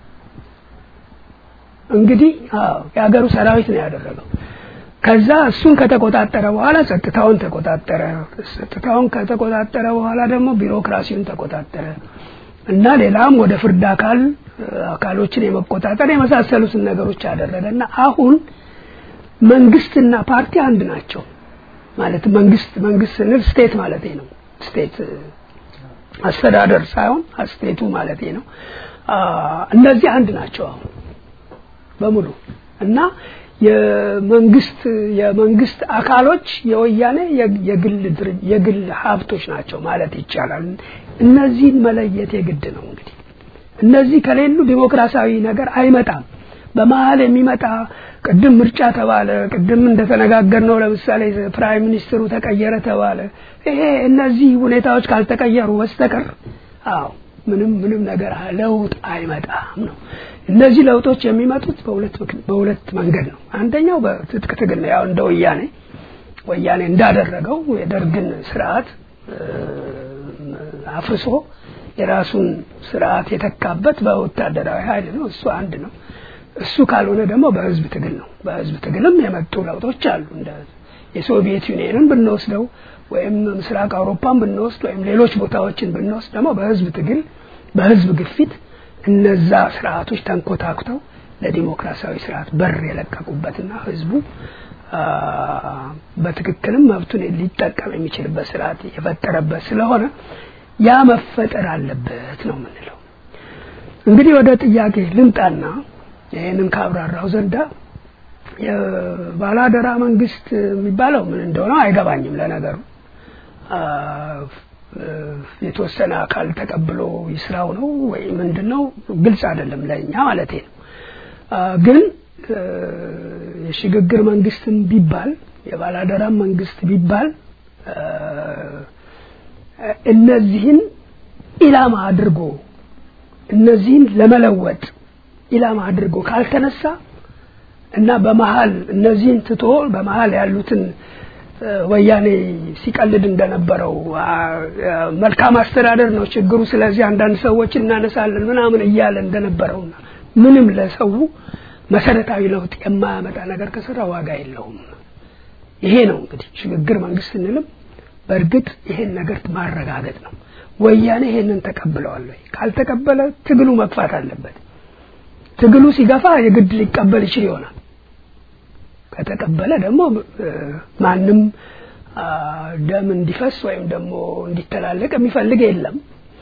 እንግዲህ አዎ የሀገሩ ሰራዊት ነው ያደረገው። ከዛ እሱን ከተቆጣጠረ በኋላ ጸጥታውን ተቆጣጠረ። ጸጥታውን ከተቆጣጠረ በኋላ ደግሞ ቢሮክራሲውን ተቆጣጠረ እና ሌላም ወደ ፍርድ አካል አካሎችን የመቆጣጠር የመሳሰሉትን ነገሮች አደረገና አሁን መንግስትና ፓርቲ አንድ ናቸው ማለት መንግስት መንግስት ነው ስቴት ማለት ነው። ስቴት አስተዳደር ሳይሆን ስቴቱ ማለት ነው። እነዚህ አንድ ናቸው አሁን በሙሉ እና የመንግስት የመንግስት አካሎች የወያኔ የግል የግል ሀብቶች ናቸው ማለት ይቻላል። እነዚህን መለየት የግድ ነው። እንግዲህ እነዚህ ከሌሉ ዲሞክራሲያዊ ነገር አይመጣም። በመሃል የሚመጣ ቅድም ምርጫ ተባለ፣ ቅድም እንደተነጋገርነው ለምሳሌ ፕራይም ሚኒስትሩ ተቀየረ ተባለ። ይሄ እነዚህ ሁኔታዎች ካልተቀየሩ በስተቀር አዎ ምንም ምንም ነገር ለውጥ አይመጣም ነው። እነዚህ ለውጦች የሚመጡት በሁለት በሁለት መንገድ ነው። አንደኛው በትጥቅ ትግል ነው። ያው እንደ ወያኔ ወያኔ እንዳደረገው የደርግን ስርዓት አፍርሶ የራሱን ስርዓት የተካበት በወታደራዊ ኃይል ነው። እሱ አንድ ነው። እሱ ካልሆነ ደግሞ በህዝብ ትግል ነው። በህዝብ ትግልም የመጡ ለውጦች አሉ። እንደ የሶቪየት ዩኒየንን ብንወስደው ወይም ምስራቅ አውሮፓን ብንወስድ ወይም ሌሎች ቦታዎችን ብንወስድ ደግሞ በህዝብ ትግል በህዝብ ግፊት እነዛ ስርዓቶች ተንኮታኩተው ለዲሞክራሲያዊ ስርዓት በር የለቀቁበትና ህዝቡ በትክክልም መብቱን ሊጠቀም የሚችልበት ስርዓት የፈጠረበት ስለሆነ ያ መፈጠር አለበት ነው የምንለው። እንግዲህ ወደ ጥያቄ ልምጣና ይሄንን ካብራራው ዘንዳ የባላደራ መንግስት የሚባለው ምን እንደሆነ አይገባኝም ለነገሩ። የተወሰነ አካል ተቀብሎ ይስራው ነው ወይ ምንድነው ግልጽ አይደለም ለኛ ማለት ነው። ግን የሽግግር መንግስትም ቢባል የባላደራ መንግስት ቢባል እነዚህን ኢላማ አድርጎ እነዚህን ለመለወጥ ኢላማ አድርጎ ካልተነሳ እና በመሃል እነዚህን ትቶ በመሃል ያሉትን ወያኔ ሲቀልድ እንደነበረው መልካም አስተዳደር ነው ችግሩ ስለዚህ አንዳንድ ሰዎች እናነሳለን ምናምን እያለ እንደነበረውና ምንም ለሰው መሰረታዊ ለውጥ የማያመጣ ነገር ከሰራ ዋጋ የለውም። ይሄ ነው እንግዲህ ሽግግር መንግስት እንልም በርግጥ ይሄን ነገር ማረጋገጥ ነው። ወያኔ ይሄንን ተቀብለዋል ወይ? ካልተቀበለ ትግሉ መግፋት አለበት። ትግሉ ሲገፋ የግድ ሊቀበል ይችል ይሆናል። ከተቀበለ ደግሞ ማንም ደም እንዲፈስ ወይም ደግሞ እንዲተላለቅ የሚፈልግ የለም።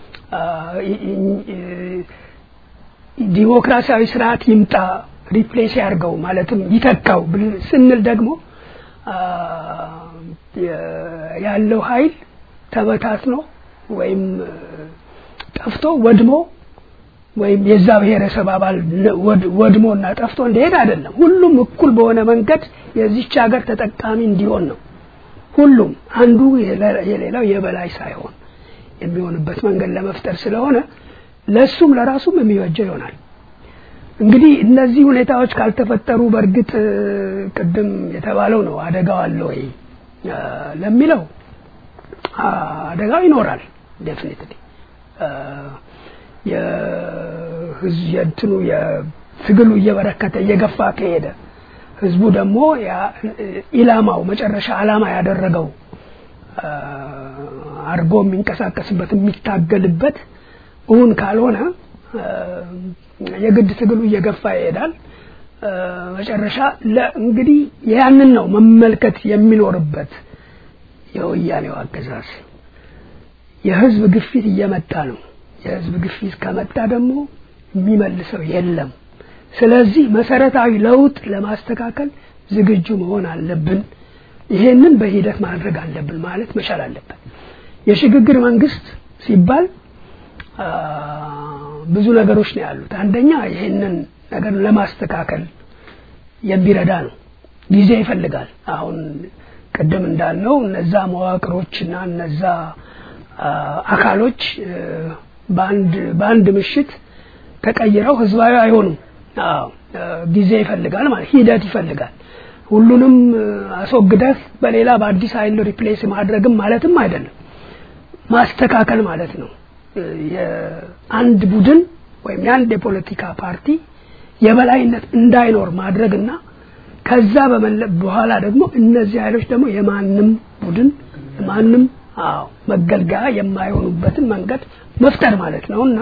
ዲሞክራሲያዊ ስርዓት ይምጣ ሪፕሌስ ያርገው ማለትም ይተካው ስንል ደግሞ ያለው ኃይል ተበታትኖ ወይም ጠፍቶ ወድሞ ወይም የዛ ብሔረሰብ አባል ወድሞና ጠፍቶ እንደሄደ አይደለም። ሁሉም እኩል በሆነ መንገድ የዚህች ሀገር ተጠቃሚ እንዲሆን ነው። ሁሉም አንዱ የሌላው የበላይ ሳይሆን የሚሆንበት መንገድ ለመፍጠር ስለሆነ ለሱም ለራሱም የሚወጀው ይሆናል። እንግዲህ እነዚህ ሁኔታዎች ካልተፈጠሩ በርግጥ ቅድም የተባለው ነው አደጋው አለ ወይ ለሚለው አደጋው ይኖራል ዴፊኒትሊ። የህዝብ የእንትኑ የትግሉ እየበረከተ እየገፋ ከሄደ ህዝቡ ደግሞ ያ ኢላማው መጨረሻ አላማ ያደረገው አርጎ የሚንቀሳቀስበት የሚታገልበት እውን ካልሆነ የግድ ትግሉ እየገፋ ይሄዳል። መጨረሻ ለእንግዲህ ያንን ነው መመልከት የሚኖርበት። የወያኔው አገዛዝ የህዝብ ግፊት እየመጣ ነው። የህዝብ ግፊት ከመጣ ደግሞ የሚመልሰው የለም። ስለዚህ መሰረታዊ ለውጥ ለማስተካከል ዝግጁ መሆን አለብን። ይሄንን በሂደት ማድረግ አለብን ማለት መቻል አለበት። የሽግግር መንግስት ሲባል ብዙ ነገሮች ነው ያሉት። አንደኛ ይሄንን ነገር ለማስተካከል የሚረዳ ነው ጊዜ ይፈልጋል አሁን ቀደም እንዳልነው እነዛ መዋቅሮችና እነዛ አካሎች ባንድ ባንድ ምሽት ተቀይረው ህዝባዊ አይሆኑም አዎ ጊዜ ይፈልጋል ማለት ሂደት ይፈልጋል ሁሉንም አስወግደህ በሌላ በአዲስ ኃይል ሪፕሌስ ማድረግም ማለትም አይደለም ማስተካከል ማለት ነው የአንድ ቡድን ወይም የአንድ የፖለቲካ ፓርቲ የበላይነት እንዳይኖር ማድረግና ከዛ በኋላ ደግሞ እነዚህ ኃይሎች ደግሞ የማንንም ቡድን ማንንም አዎ መገልገያ የማይሆኑበትን መንገድ መፍጠር ማለት ነውና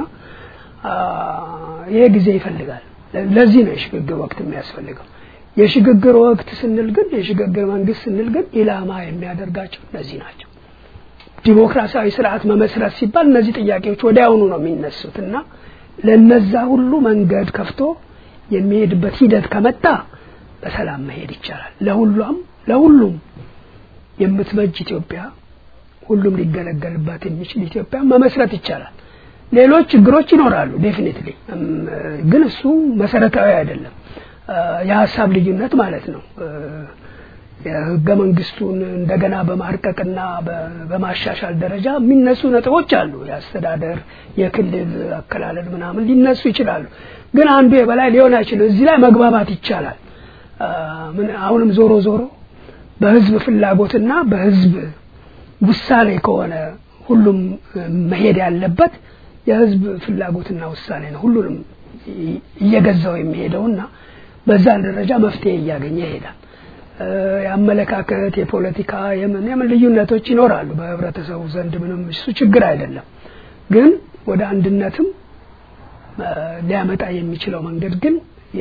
ይሄ ጊዜ ይፈልጋል ለዚህ ነው የሽግግር ወቅት የሚያስፈልገው የሽግግር ወቅት ስንል ግን የሽግግር መንግስት ስንል ግን ኢላማ የሚያደርጋቸው እነዚህ ናቸው ዲሞክራሲያዊ ስርዓት መመስረት ሲባል እነዚህ ጥያቄዎች ወዲያውኑ ነው የሚነሱትና ለነዛ ሁሉ መንገድ ከፍቶ የሚሄድበት ሂደት ከመጣ በሰላም መሄድ ይቻላል ለሁሉም ለሁሉም የምትበጅ ኢትዮጵያ ሁሉም ሊገለገልባት የሚችል ኢትዮጵያ መመስረት ይቻላል ሌሎች ችግሮች ይኖራሉ ዴፊኒትሊ ግን እሱ መሰረታዊ አይደለም የሐሳብ ልዩነት ማለት ነው የህገ መንግስቱን እንደገና በማርቀቅና በማሻሻል ደረጃ የሚነሱ ነጥቦች አሉ ያስተዳደር የክልል አከላለል ምናምን ሊነሱ ይችላሉ ግን አንዱ የበላይ ሊሆን አይችልም እዚህ ላይ መግባባት ይቻላል ምን አሁንም ዞሮ ዞሮ በህዝብ ፍላጎትና በህዝብ ውሳኔ ከሆነ ሁሉም መሄድ ያለበት የህዝብ ፍላጎትና ውሳኔ ነው ሁሉንም እየገዛው የሚሄደውና በዛ ደረጃ መፍትሄ ያገኘ ይሄዳል ያመለካከት የፖለቲካ የምን የምን ልዩነቶች ይኖራሉ በህብረተሰቡ ዘንድ ምንም እሱ ችግር አይደለም ግን ወደ አንድነትም ሊያመጣ የሚችለው መንገድ ግን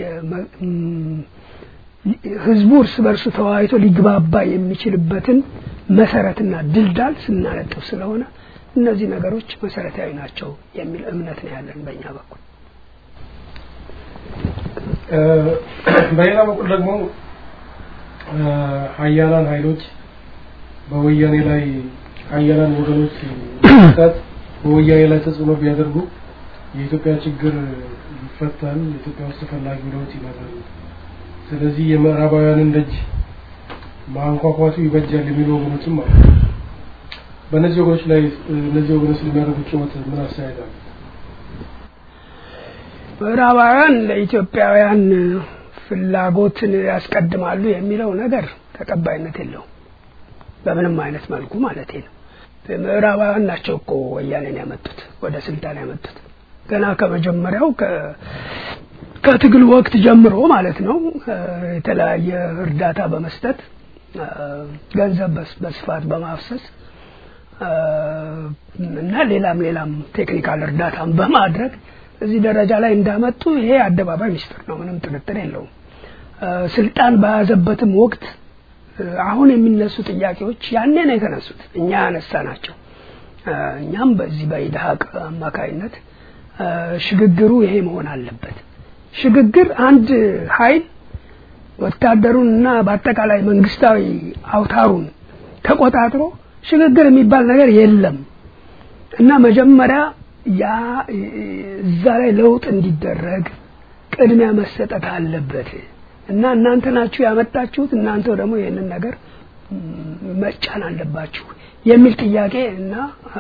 ህዝቡ እርስ በርሱ ተዋይቶ ሊግባባ የሚችልበትን መሰረትና ድልዳል ስናነጥፍ ስለሆነ እነዚህ ነገሮች መሰረታዊ ናቸው የሚል እምነት ነው ያለን በእኛ በኩል በሌላ በኩል ደግሞ ሀያላን ኃይሎች በወያኔ ላይ ሀያላን ወገኖች ተት በወያኔ ላይ ተጽዕኖ ቢያደርጉ የኢትዮጵያ ችግር ይፈታል የኢትዮጵያ ውስጥ ፈላጊ ለውጥ ይመጣል ስለዚህ የምዕራባውያንን ደጅ ማንኳኳቱ ይበጃል የሚሉ ወገኖችም አሉ በእነዚህ ወገኖች ላይ እነዚህ ወገኖች የሚያደርጉት ጩኸት ምን አሳይቷል ምዕራባውያን ለኢትዮጵያውያን ፍላጎትን ያስቀድማሉ የሚለው ነገር ተቀባይነት የለው በምንም አይነት መልኩ ማለት ነው ምዕራባውያን ናቸው እኮ ወያኔን ያመጡት ወደ ስልጣን ያመጡት ገና ከመጀመሪያው ከ ከትግል ወቅት ጀምሮ ማለት ነው የተለያየ እርዳታ በመስጠት ገንዘብ በስፋት በማፍሰስ እና ሌላም ሌላም ቴክኒካል እርዳታን በማድረግ እዚህ ደረጃ ላይ እንዳመጡ ይሄ አደባባይ ሚስጥር ነው ምንም ጥርጥር የለውም ስልጣን በያዘበትም ወቅት አሁን የሚነሱ ጥያቄዎች ያኔ ነው የተነሱት እኛ ያነሳናቸው እኛም በዚህ በኢድሃቅ አማካይነት ሽግግሩ ይሄ መሆን አለበት ሽግግር አንድ ኃይል ወታደሩንና በአጠቃላይ መንግስታዊ አውታሩን ተቆጣጥሮ ሽግግር የሚባል ነገር የለም እና መጀመሪያ ያ እዛ ላይ ለውጥ እንዲደረግ ቅድሚያ መሰጠት አለበት እና እናንተ ናችሁ ያመጣችሁት እናንተ ደግሞ ይሄንን ነገር መጫን አለባችሁ የሚል ጥያቄ እና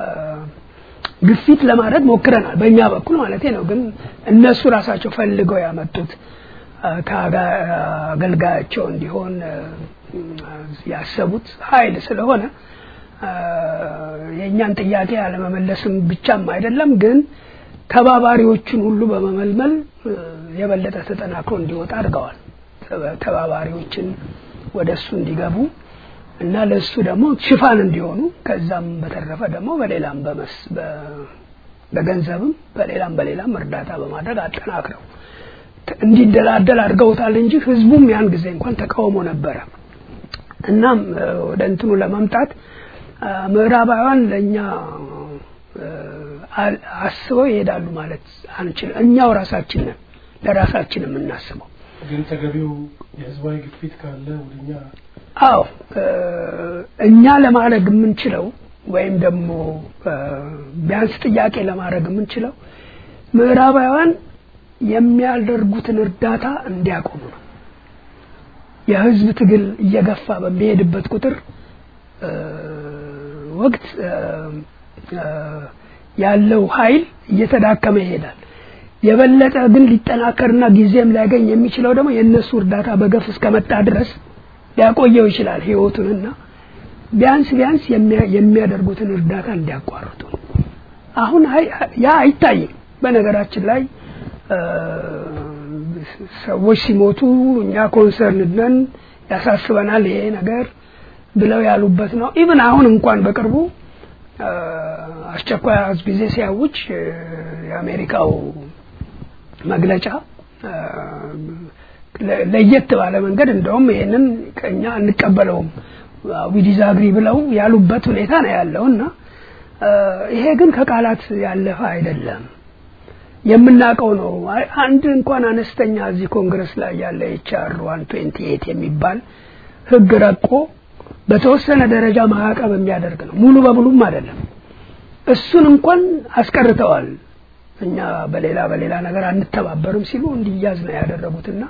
ግፊት ለማድረግ ሞክረናል በእኛ በኩል ማለት ነው ግን እነሱ ራሳቸው ፈልገው ያመጡት ከአገልጋያቸው እንዲሆን ያሰቡት ኃይል ስለሆነ የኛን ጥያቄ አለመመለስም ብቻም አይደለም ግን ተባባሪዎችን ሁሉ በመመልመል የበለጠ ተጠናክሮ እንዲወጣ አድርገዋል ተባባሪዎችን ወደሱ እንዲገቡ እና ለሱ ደግሞ ሽፋን እንዲሆኑ ከዛም በተረፈ ደግሞ በሌላም በመስ በገንዘብም በሌላም በሌላም እርዳታ በማድረግ አጠናክረው እንዲደላደል አድርገውታል እንጂ ህዝቡም ያን ጊዜ እንኳን ተቃውሞ ነበር እናም ወደ እንትኑ ለማምጣት ምዕራባውያን ለኛ አስበው ይሄዳሉ ማለት አንችል እኛው ራሳችን ነን ለራሳችን የምናስበው ግን ተገቢው የህዝባዊ ግፊት ካለ ወደኛ አው እኛ ለማድረግ የምንችለው ወይም ደግሞ ቢያንስ ጥያቄ ለማድረግ የምንችለው ምዕራባውያን የሚያደርጉትን እርዳታ እንዲያቆሙ ነው የህዝብ ትግል እየገፋ በሚሄድበት ቁጥር ወቅት ያለው ኃይል እየተዳከመ ይሄዳል የበለጠ ግን ሊጠናከርና ጊዜም ሊያገኝ የሚችለው ደግሞ የነሱ እርዳታ በገፍ እስከመጣ ድረስ ሊያቆየው ይችላል ህይወቱንና ቢያንስ ቢያንስ የሚያደርጉትን እርዳታ እንዲያቋርጡ አሁን ያ አይታይም በነገራችን ላይ ሰዎች ሲሞቱ እኛ ኮንሰርን ነን ያሳስበናል ይሄ ነገር ብለው ያሉበት ነው ኢቭን አሁን እንኳን በቅርቡ አስቸኳይ አዝ ጊዜ ሲያውጅ የአሜሪካው መግለጫ ለየት ባለ መንገድ እንደውም ይሄንን ከኛ እንቀበለውም ዊ ዲስአግሪ ብለው ያሉበት ሁኔታ ነው ያለውና ይሄ ግን ከቃላት ያለፈ አይደለም የምናቀው ነው አንድ እንኳን አነስተኛ እዚህ ኮንግረስ ላይ ያለ ኤች አር one twenty-eight የሚባል ህግ ረቆ በተወሰነ ደረጃ ማዕቀብ የሚያደርግ ነው ሙሉ በሙሉም አይደለም እሱን እንኳን አስቀርተዋል እኛ በሌላ በሌላ ነገር አንተባበርም ሲሉ እንዲያዝ ነው ያደረጉትና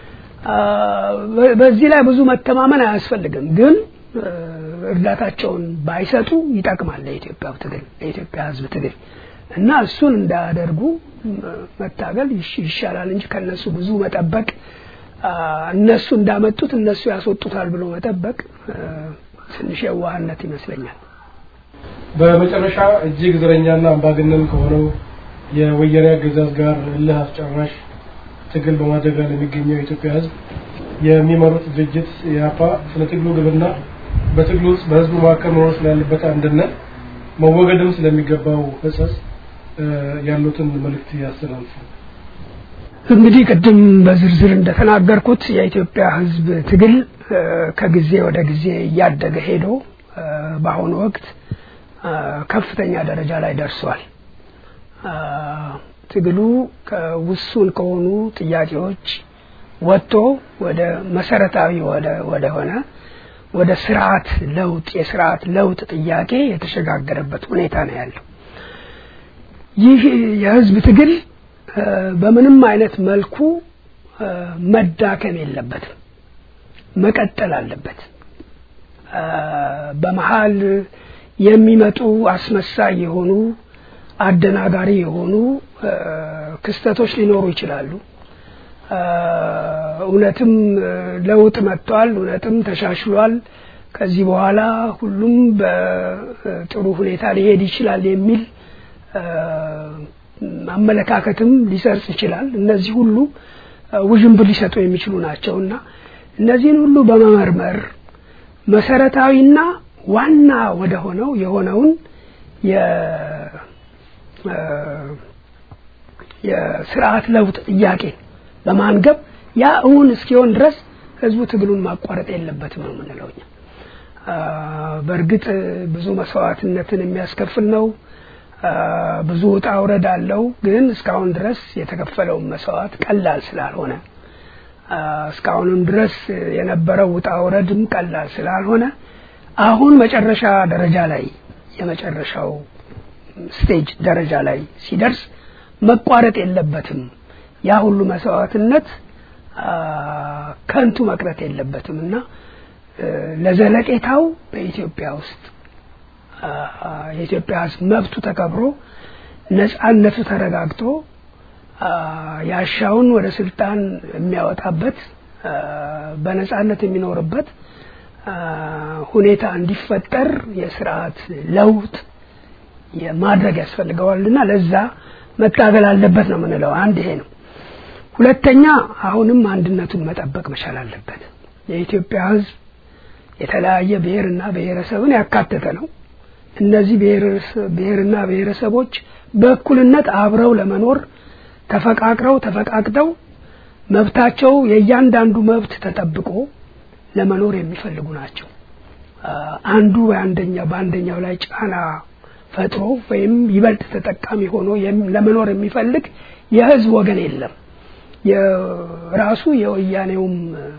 በዚህ ላይ ብዙ መተማመን አያስፈልግም ግን እርዳታቸውን ባይሰጡ ይጣቀማል ለኢትዮጵያ ትግል ለኢትዮጵያ ህዝብ ትግል እና እሱን እንዳያደርጉ መታገል ይሻላል እንጂ ከነሱ ብዙ መጠበቅ እነሱ እንዳመጡት እነሱ ያስወጡታል ብሎ መጠበቅ ትንሽ የዋህነት ይመስለኛል በመጨረሻ እጅግ ዘረኛና አምባገነን ከሆነው የወያኔ አገዛዝ ጋር እልህ አስጨራሽ ትግል በማድረግ ላይ የሚገኘው የኢትዮጵያ ህዝብ የሚመሩት ድርጅት ያፓ ስለ ትግሉ ግብና በትግሉ ውስጥ በህዝቡ መካከል መኖር ስላለበት አንድነት መወገድም ስለሚገባው ህጸጽ ያሉትን መልእክት ያስተላልፉ እንግዲህ ቀደም በዝርዝር እንደተናገርኩት የኢትዮጵያ ህዝብ ትግል ከጊዜ ወደ ጊዜ ያደገ ሄዶ በአሁኑ ወቅት ከፍተኛ ደረጃ ላይ ደርሷል ትግሉ ከውሱን ከሆኑ ጥያቄዎች ወጥቶ ወደ መሰረታዊ ወደ ወደ ሆነ ወደ ስርዓት ለውጥ የስርዓት ለውጥ ጥያቄ የተሸጋገረበት ሁኔታ ነው ያለው ይህ የህዝብ ትግል በምንም አይነት መልኩ መዳከም የለበትም መቀጠል አለበት በመሃል የሚመጡ አስመሳይ የሆኑ አደናጋሪ የሆኑ ክስተቶች ሊኖሩ ይችላሉ እውነትም ለውጥ መጥቷል እውነትም ተሻሽሏል ከዚህ በኋላ ሁሉም በጥሩ ሁኔታ ሊሄድ ይችላል የሚል አመለካከትም ሊሰርጽ ይችላል እነዚህ ሁሉ ውዥንብር ሊሰጡ የሚችሉ ናቸውና እነዚህን ሁሉ በመመርመር መሰረታዊና ዋና ወደ ሆነው የሆነውን የ የስርዓት ለውጥ ጥያቄ በማንገብ ያ እውን እስኪሆን ድረስ ህዝቡ ትግሉን ማቋረጥ የለበትም ነው ምንለውኛ በርግጥ ብዙ መስዋዕትነትን የሚያስከፍል ነው ብዙ ወጣ ወረድ አለው ግን እስካሁን ድረስ የተከፈለው መስዋዕት ቀላል ስላልሆነ እስካሁንም ድረስ የነበረው ወጣ ወረድም ቀላል ስላልሆነ አሁን መጨረሻ ደረጃ ላይ የመጨረሻው ስቴጅ ደረጃ ላይ ሲደርስ መቋረጥ የለበትም ያ ሁሉ መስዋዕትነት ከንቱ መቅረት የለበትምና ለዘለቄታው በኢትዮጵያ ውስጥ የኢትዮጵያ መብቱ ተከብሮ ነፃነቱ ተረጋግጦ ያሻውን ወደ ስልጣን የሚያወጣበት በነፃነት የሚኖርበት ሁኔታ እንዲፈጠር የሥርዓት ለውጥ የማድረግ ያስፈልገዋልና ለዛ መታገል አለበት ነው ምንለው አንድ ይሄ ነው ሁለተኛ አሁንም አንድነቱን መጠበቅ መቻል አለበት የኢትዮጵያ ህዝብ የተለያየ ብሔርና ብሔረሰብን ያካተተ ነው እነዚህ ብሔርና ብሔረሰቦች በእኩልነት አብረው ለመኖር ተፈቃቅረው ተፈቃቅደው መብታቸው የእያንዳንዱ መብት ተጠብቆ ለመኖር የሚፈልጉ ናቸው አንዱ በአንደኛው በአንደኛው ላይ ጫና ፈጥሮ ወይም ይበልጥ ተጠቃሚ ሆኖ ለመኖር የሚፈልግ የህዝብ ወገን የለም የራሱ የወያኔውም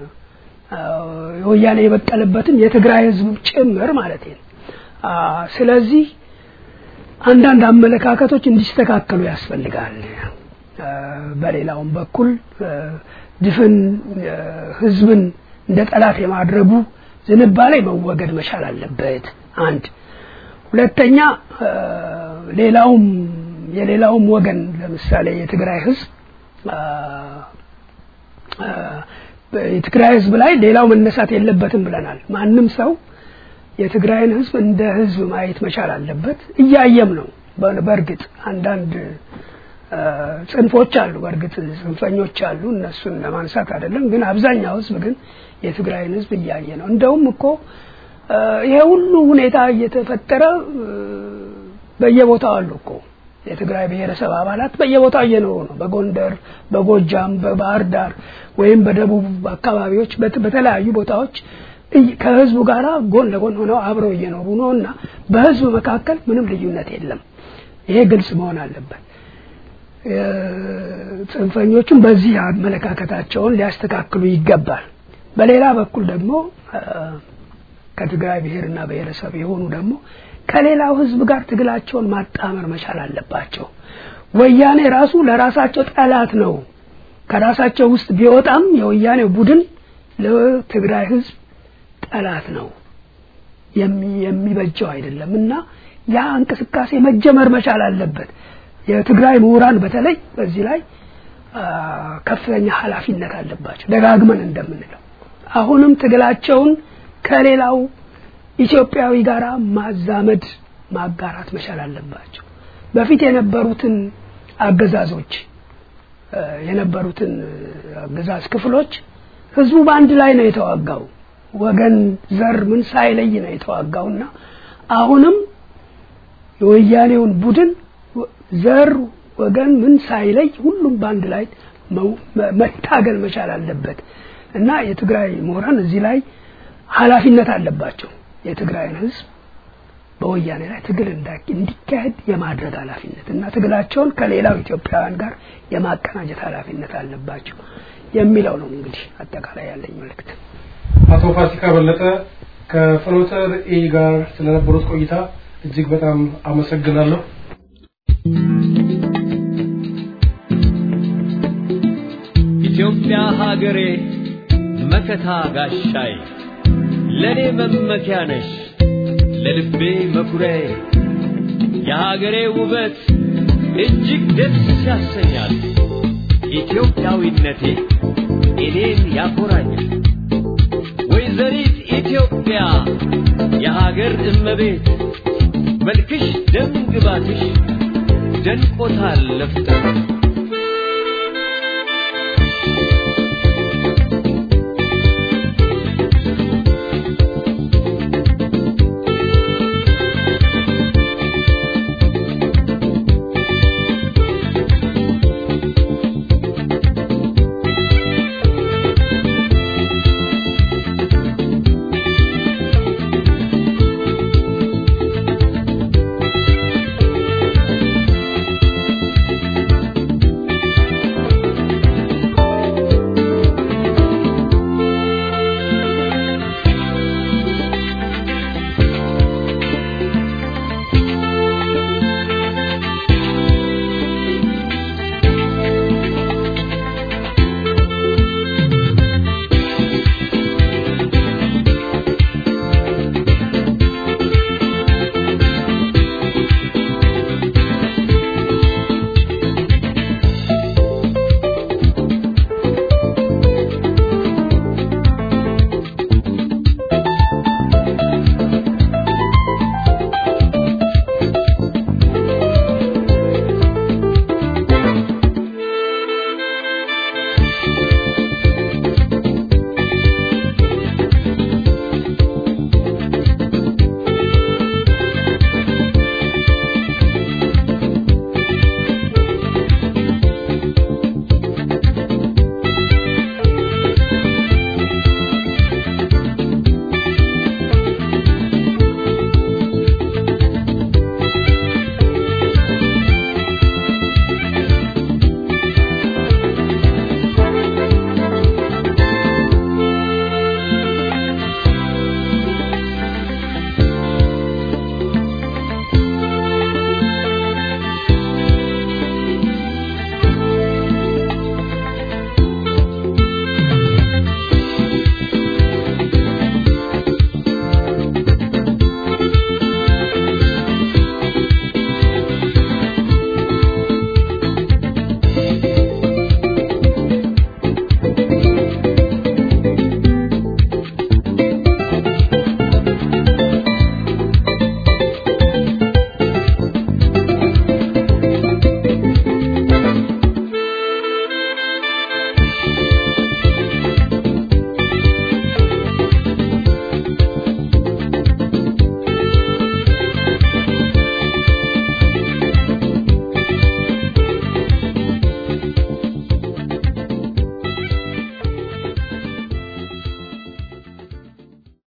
የወያኔ የበቀለበትም የትግራይ ህዝብ ጭምር ማለት ነው ስለዚህ አንዳንድ አመለካከቶች እንዲስተካከሉ ያስፈልጋል በሌላውም በኩል ድፍን ህዝብን እንደ ጠላት የማድረጉ ዝንባሌ መወገድ መቻል አለበት። አንድ ሁለተኛ ሌላውም የሌላውም ወገን ለምሳሌ የትግራይ ህዝብ የትግራይ ህዝብ ላይ ሌላው መነሳት የለበትም ብለናል። ማንንም ሰው የትግራይን ህዝብ እንደ ህዝብ ማየት መቻል አለበት። እያየም ነው። በርግጥ አንዳንድ ጽንፎች አሉ፣ በርግጥ ጽንፈኞች አሉ፣ እነሱን ለማንሳት አይደለም። ግን አብዛኛው ህዝብ ግን የትግራይን ህዝብ እያየ ነው። እንደውም እኮ ይሄ ሁሉ ሁኔታ እየተፈጠረ በየቦታው አሉ እኮ የትግራይ ብሔረሰብ አባላት በየቦታው እየኖሩ ነው። በጎንደር፣ በጎጃም፣ በባህር ዳር ወይም በደቡብ አካባቢዎች በተለያዩ ቦታዎች ከህዝቡ ጋር ጎን ለጎን ሆነው አብረው እየኖሩ ነውና በህዝቡ መካከል ምንም ልዩነት የለም። ይሄ ግልጽ መሆን አለበት። ጽንፈኞቹም በዚህ አመለካከታቸውን ሊያስተካክሉ ይገባል። በሌላ በኩል ደግሞ ከትግራይ ብሔርና ብሔረሰብ የሆኑ ደግሞ ከሌላው ህዝብ ጋር ትግላቸውን ማጣመር መቻል አለባቸው። ወያኔ ራሱ ለራሳቸው ጠላት ነው። ከራሳቸው ውስጥ ቢወጣም የወያኔ ቡድን ለትግራይ ህዝብ ጠላት ነው፣ የሚበጀው አይደለምና ያ እንቅስቃሴ መጀመር መቻል አለበት። የትግራይ ምሁራን በተለይ በዚህ ላይ ከፍተኛ ኃላፊነት አለባቸው። ደጋግመን እንደምንለው አሁንም ትግላቸውን ከሌላው ኢትዮጵያዊ ጋር ማዛመድ ማጋራት መቻል አለባቸው። በፊት የነበሩትን አገዛዞች የነበሩትን አገዛዝ ክፍሎች ህዝቡ በአንድ ላይ ነው የተዋጋው። ወገን ዘር ምን ሳይለይ ነው የተዋጋውና አሁንም የወያኔውን ቡድን ዘር ወገን ምን ሳይለይ ሁሉም በአንድ ላይ መታገል መቻል አለበት እና የትግራይ ምሁራን እዚህ ላይ ኃላፊነት አለባቸው። የትግራይን ህዝብ በወያኔ ላይ ትግል እንዲካሄድ የማድረግ ኃላፊነት እና ትግላቸውን ከሌላው ኢትዮጵያውያን ጋር የማቀናጀት ኃላፊነት አለባቸው የሚለው ነው እንግዲህ አጠቃላይ ያለኝ መልእክት። አቶ ፋሲካ በለጠ ከፍኖተ ራዕይ ጋር ስለነበሩት ቆይታ እጅግ በጣም አመሰግናለሁ። ኢትዮጵያ ሀገሬ መከታ ጋሻይ ለኔ መመኪያ ነሽ ለልቤ መኩሪያዬ የሀገሬ ውበት እጅግ ደስ ያሰኛል። ኢትዮጵያዊነቴ እኔን ያኮራኛል። ወይዘሪት ኢትዮጵያ የሀገር እመቤት መልክሽ ደም ግባትሽ ደንቆታል ለፍተሽ